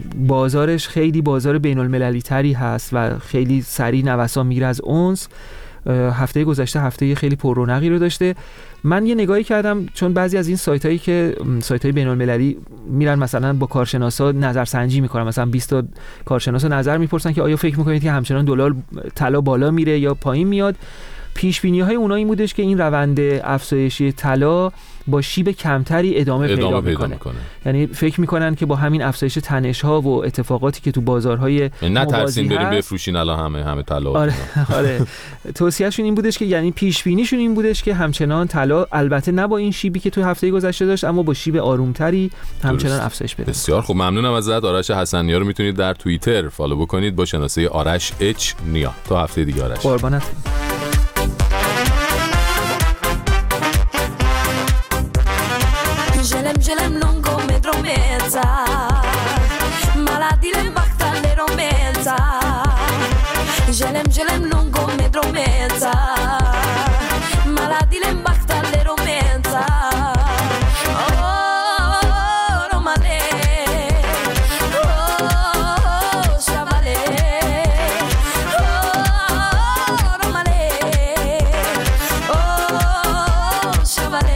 بازارش خیلی بازار بین‌المللی تری هست و خیلی سریع نوسان میگیره از اونس هفته گذشته هفته خیلی پررونقی رو داشته. من یه نگاهی کردم، چون بعضی از این سایتایی که سایتای بین‌المللی میرن مثلا با کارشناسا نظرسنجی میکنن، مثلا بیست تا کارشناسا نظر میپرسن که آیا فکر میکنید که همچنان دلار طلا بالا میره یا پایین میاد. پیش بینی های اونها این بودش که این روند افزایشی طلا با شیب کمتری ادامه, ادامه پیدا, پیدا میکنه. میکنه یعنی فکر میکنن که با همین افزایش تنش ها و اتفاقاتی که تو بازارهای نه ترسین بریم بفروشین الان همه همه طلا. آره آره توصیهشون این بودش که یعنی پیش بینیشون این بودش که همچنان طلا، البته نه با این شیبی که تو هفته گذشته داشت، اما با شیب آرومتری همچنان افزایش پیدا. بسیار خوب، ممنونم ازت. آرش حسن‌نیا رو میتونید در توییتر فالو بکنید با شناسه آرش اچ نیا. تا هفته دیگه آرش. قربانت. Gelem gelem lungo metro mezza Maladi le bacta le romezza Gelem gelem lungo metro mezza Maladi le bacta le romezza Oh romale Oh shavale Oh romale Oh shavale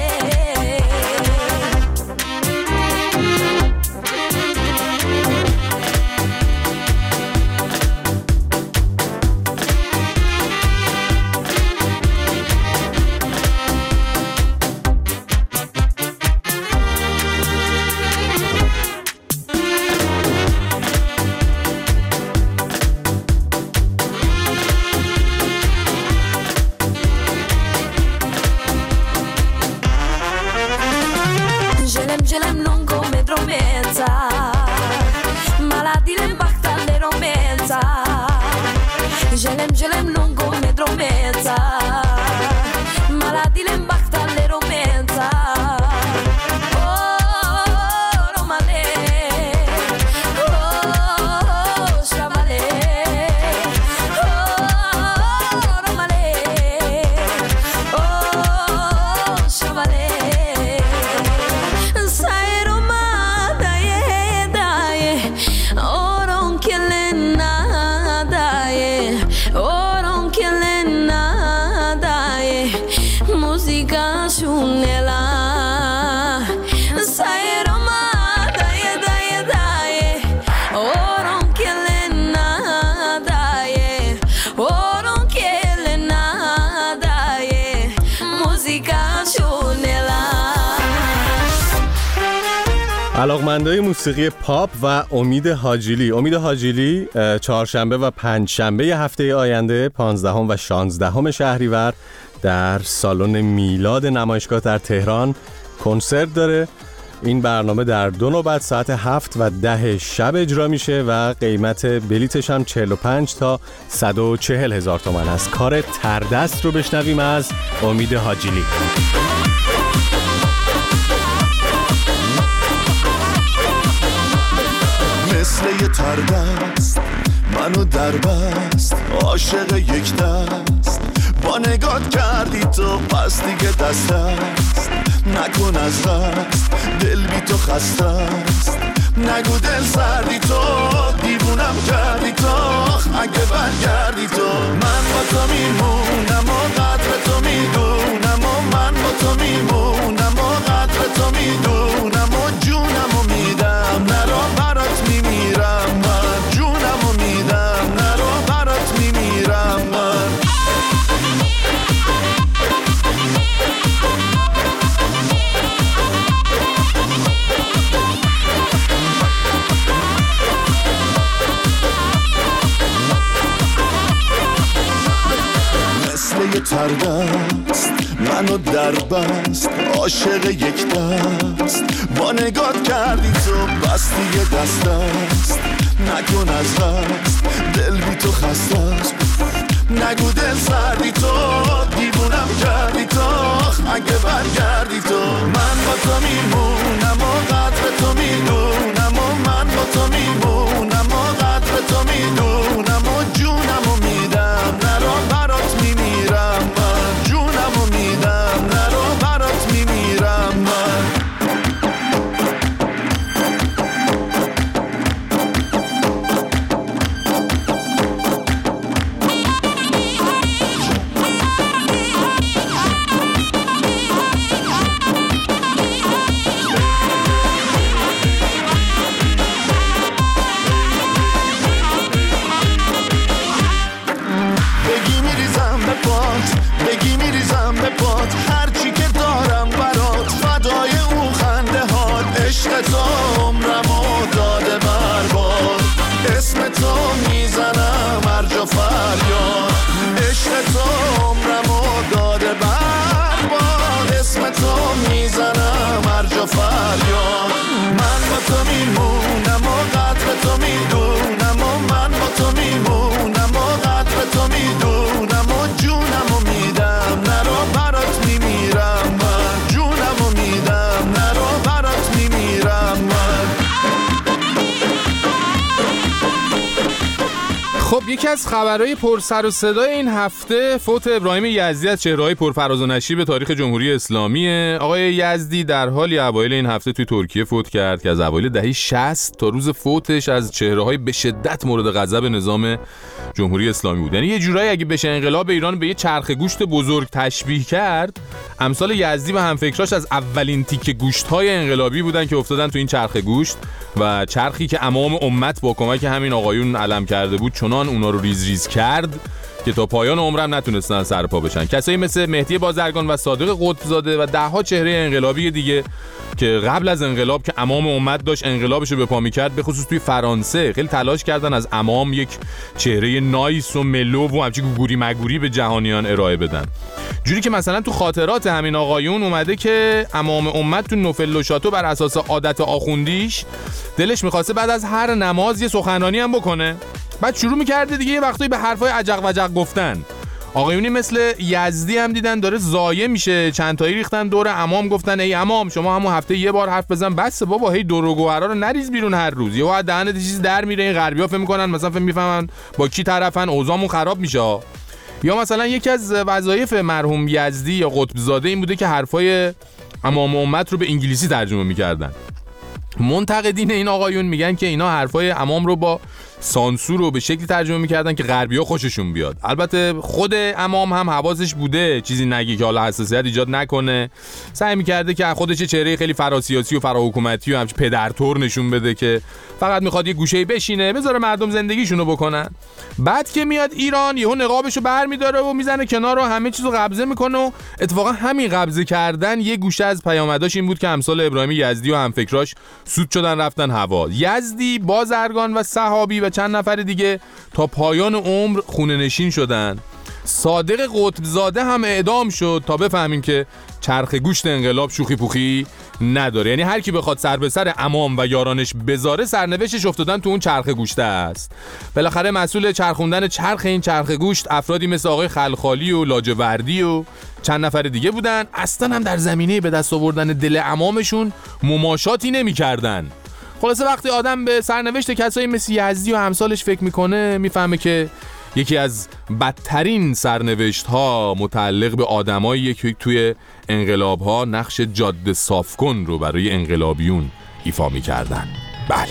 Gelem gelem lungo metro mezza Maladi le bacta le romezza Oh romale Oh shavale Oh romale Oh shavale Sai roma daye daye Oh ron kelena Oron che le nadae musica sunela sai roma dae dae dae oron che le nadae oron che le nadae musica sunela. علاقمندای موسیقی پاپ و امید حاجیلی امید حاجیلی چهارشنبه و پنجشنبه هفته آینده پانزدهم و شانزدهم شهریور در سالن میلاد نمایشگاه در تهران کنسرت داره. این برنامه در دو نوبت ساعت هفت و ده شب اجرا میشه و قیمت بلیتش هم چهل و پنج تا صد و چهل هزار تومان است. کار تردست رو بشنویم از امید حاجیلی. مثل یه تردست منو در بست عاشق یک دست با نگات کردی تو پس دیگه دست است نکن از دست دل بی تو خسته است نگو دل سردی تو دیوونم کردی تو اگه برگردی تو من با تو میمونم و قدر تو میدونم و من با تو میمونم و قدر تو میدونم و جونم و میدم نرو برات میمیرم من جونم و میدم نرو برات میمیرم من مثل یه تردست منو در بست عاشق یک دست با نگات کردی تو بس دیگه دست است نکن از دست دل بی تو خسته است نگو دل سردی تو دیوونم کردی تو اگه برگردی تو من با تو میمونم و قدر تو میدونم و من با تو میمونم و قدر تو میدونم و جونم و میدم نرو برات میمیرم من جونم و میدم نرو برات میمیرم من خب یکی از خبرهای پر سر و صدای این هفته فوت ابراهیم یزدی از چهره‌های پرفراز و نشیب تاریخ جمهوری اسلامیه. آقای یزدی در حالی اوایل این هفته توی ترکیه فوت کرد که از اوایل دهه شصت تا روز فوتش از چهره‌های به شدت مورد غضب نظام جمهوری اسلامی بود. یعنی یه جورایی اگه بشه انقلاب ایران به یه چرخ گوشت بزرگ تشبیه کرد، امثال یزدی و همفکراش از اولین تیکه گوشت‌های انقلابی بودن که افتادن تو این چرخ گوشت و چرخی که امام امت با کمک همین آقایون علم کرده بود چنان اونا رو ریز ریز کرد که تا پایان عمرم نتونستن سرپا بشن. کسایی مثل مهدی بازرگان و صادق قطبزاده و ده‌ها چهره انقلابی دیگه که قبل از انقلاب که امام امت داشت انقلابش رو به پا می‌کرد، به خصوص توی فرانسه خیلی تلاش کردن از امام یک چهره نایس و ملو و همچین گوگوری مگوری به جهانیان ارائه بدن. جوری که مثلا تو خاطرات همین آقایون اومده که امام امت تو نوفل و شاتو بر اساس عادت آخوندیش دلش می‌خواسته بعد از هر نماز یه سخنرانی هم بکنه. بعد شروع می‌کرده دیگه یه وقتایی به حرفای عجق وجق گفتن. آقایونی مثل یزدی هم دیدن داره ضایع میشه، چند تایی ریختن دور امام گفتن ای امام شما همون هفته یه بار حرف بزن بس بابا، هی دور و گوهرا رو نریز بیرون هر روز. یهو از دهنت چیز در میره. این غربی‌ها فهم می‌کنن مثلا فهم می‌فهمن با کی طرفن، اوضاعمون خراب میشه. یا مثلا یکی از وظایف مرحوم یزدی یا قطبزاده این بوده که حرفای امام امت رو به انگلیسی ترجمه می‌کردن. منتقدین این آقایون میگن که اینا حرفای امام رو با سانسور رو به شکلی ترجمه میکردن که غربی‌ها خوششون بیاد. البته خود امام هم حواسش بوده چیزی نگه که حالا حساسیت ایجاد نکنه، سعی میکرده که خودش چهره خیلی فراسیاسی و فراحکومتی و همچین پدرطور نشون بده که فقط میخواد یه گوشه‌ای بشینه بذاره مردم زندگیشونو بکنن. بعد که میاد ایران یهو نقابشو برمی‌داره و میزنه کنار و همه چیزو قبضه میکنه و اتفاقا همین قبضه کردن یه گوشه از پیامداش این بود که امثال ابراهیم یزدی و همفکراش سود شدن رفتن هوا. یزدی، بازرگان و صحابی و چند نفر دیگه تا پایان عمر خونه نشین شدن. صادق قطبزاده هم اعدام شد تا بفهمیم که چرخ گوشت انقلاب شوخی پوخی نداره. یعنی هر کی بخواد سر به سر امام و یارانش بذاره سرنوشتش افتادن تو اون چرخ گوشته است. بالاخره مسئول چرخوندن چرخ این چرخ گوشت افرادی مثل آقای خلخالی و لاجوردی و چند نفر دیگه بودن. اصلا هم در زمینه به دست آوردن دل امامشون مماشاتی نمی‌کردن. خلاصه وقتی آدم به سرنوشت کسایی مثل یزدی و همسالش فکر میکنه میفهمه که یکی از بدترین سرنوشت ها متعلق به آدمایی که توی انقلاب ها نقش جاده صاف کن رو برای انقلابیون ایفا میکردن. بله.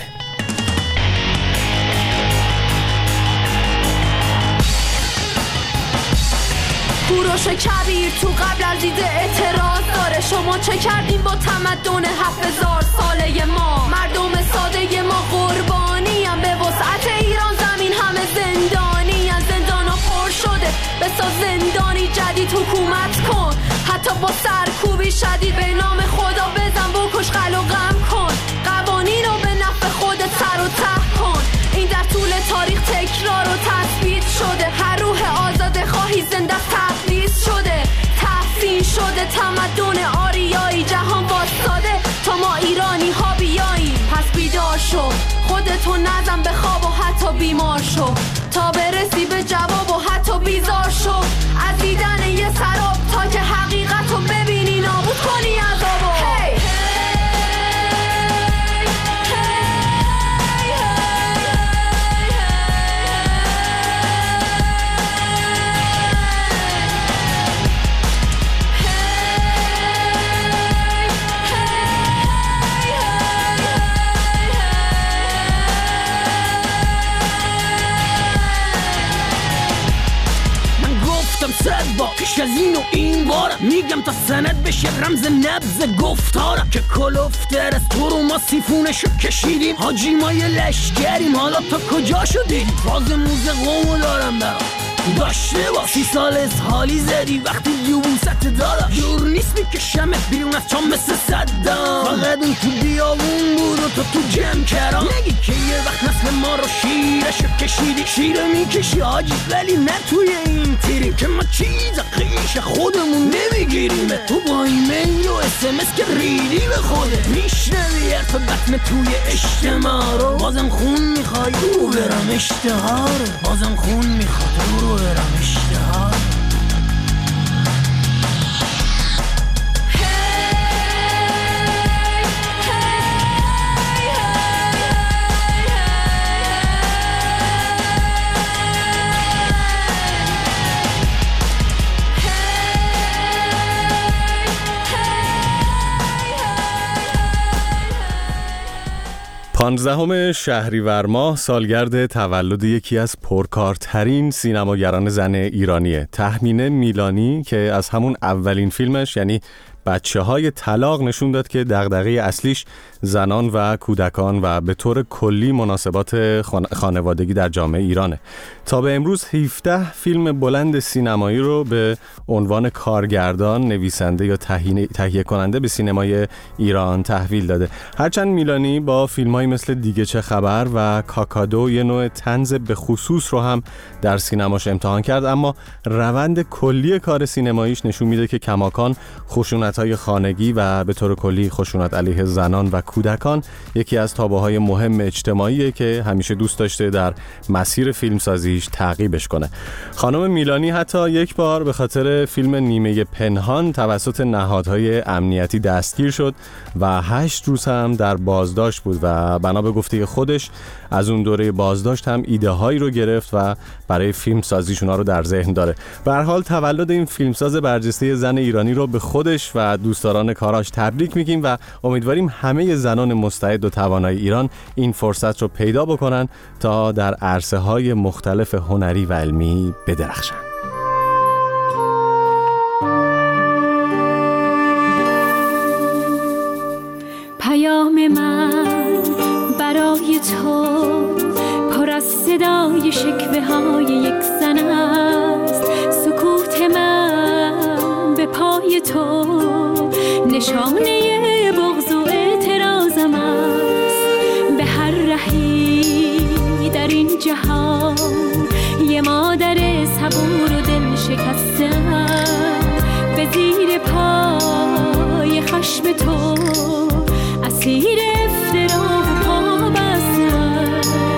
کوروش کبیر تو قبل از دید اعتراض داره. شما چه کردین با تمدن هفت هزار ساله ما؟ مردم ساده ما قربانی هم به وسعت ایران زمین همه زندانی هم. زندان ها پر شده بساز زندانی جدید حکومت کن. حتی با سرکوبی شدید به نام خدا بزن بکش قل و غم کن. قوانین رو به نفع خودت سر و ته کن. این در طول تاریخ تکرار و تثبیت شده. هر روح آزاد خواهی زنده تقدیس شده. تحسین شده تمدن آریایی جهان واسطاده تا ما ایرانی ها بیاییم. پس بیدار شو خودتو نزن به خواب و حتی بیمار شو تا برسی به جواب و حتی بیزار شو از دیدن یه سراب تا که حقیقتو ببینی نابود کنی عذابو. hey! صد با پیش از این و این بارم میگم تا سند بشه رمز نبض گفتارم که کلوفتر از تو رو ما سیفونشو کشیدیم. حاجی ما یه لشگریم حالا تا کجا شدیم؟ فاز موزه قومو دارم برام داشته با سی سال از حالی زدی وقتی یوبوست دارم دور نیست میکشمت بیرون از چام مثل صدام. فقط اون تو بیابون بود و تو تو جمع کرام. نگی که یه وقت نسل ما رو شیرشو کشیدی شیره میکشی حاجی ولی نه توی این تیری که ما چیز قیش خودمون نمیگیریم. تو با ایمیل و اس ام اس که ریدی به خوده میشنوی حرف بطن توی اجتماع رو. بازم خون میخوای رو برم اشتها رو. بازم خون میخواد رو برم اشتها رو. پانزدهم شهریور ماه سالگرد تولد یکی از پرکارترین سینماگران زن ایرانیه، تهمینه میلانی، که از همون اولین فیلمش یعنی بچه های طلاق نشون داد که دغدغه اصلیش زنان و کودکان و به طور کلی مناسبات خانوادگی در جامعه ایرانه. تا به امروز هفده فیلم بلند سینمایی رو به عنوان کارگردان، نویسنده یا تهیه کننده به سینمای ایران تحویل داده. هرچند میلانی با فیلمایی مثل دیگه چه خبر و کاکادو یه نوع طنز به خصوص رو هم در سینماش امتحان کرد، اما روند کلی کار سینماییش نشون میده که کماکان خشونت‌های خانگی و به طور کلی خشونت علیه زنان و کودکان یکی از تابع‌های مهم اجتماعیه که همیشه دوست داشته در مسیر فیلمسازیش تعقیبش کنه. خانم میلانی حتی یک بار به خاطر فیلم نیمه پنهان توسط نهادهای امنیتی دستگیر شد و هشت روز هم در بازداشت بود و بنا به گفته خودش از اون دوره بازداشت هم ایده هایی رو گرفت و برای فیلم سازیش اونا رو در ذهن داره. به هر حال تولد این فیلمساز برجسته زن ایرانی رو به خودش و دوستداران کاراش تبریک میگیم و امیدواریم همه زنان مستعد و توانای ایران این فرصت رو پیدا بکنن تا در عرصه های مختلف هنری و علمی بدرخشن. پیام من برای تو پر از صدای شکوه های یک زن است، سکوت من به پای تو نشانه بغض و اعتراضم است. به هر رهی در این جهان یه مادر صبور و دل شکستم، به زیر پای خشم تو اسیر افترا و پا بستم.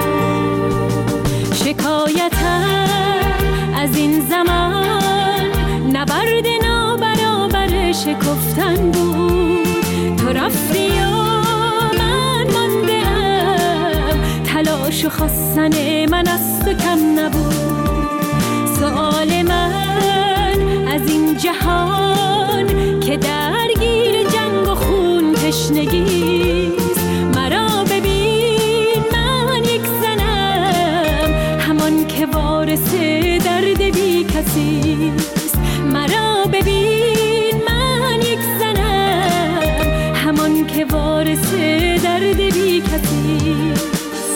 شکایتم از این زمان نبرد نابرابر شکفتن بود، تو رفتی و من ماندم، تلاش و خواستن من از تو کم نبود. سؤال من از این جهان که درگیر جنگ و خون تشنگیست، مرا ببین من یک زنم همان که وارث درد بی کسیست. مرا ببین من یک زنم همان که وارث درد بی کسیست.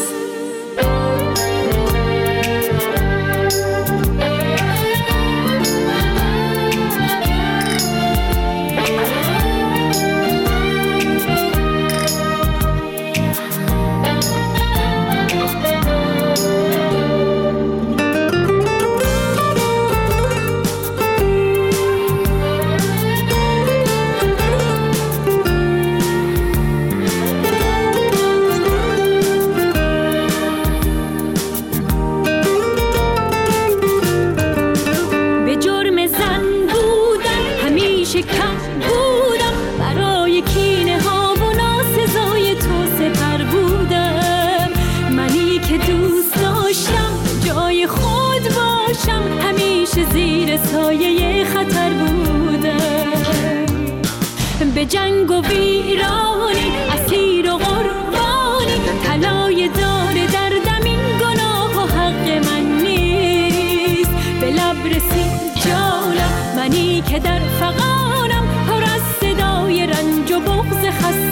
سایه خطر بودم، به جنگ و ویرانی اسیر و قربانی، طلای دار دردم این گناه و حق من نیست. به لب رسید جانم منی که در فغانم پر از صدای رنج و بغض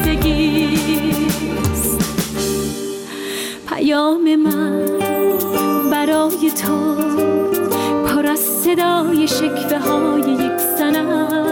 خستگیست. پیام من برای تو پر از صدای شکوه های یک زن است،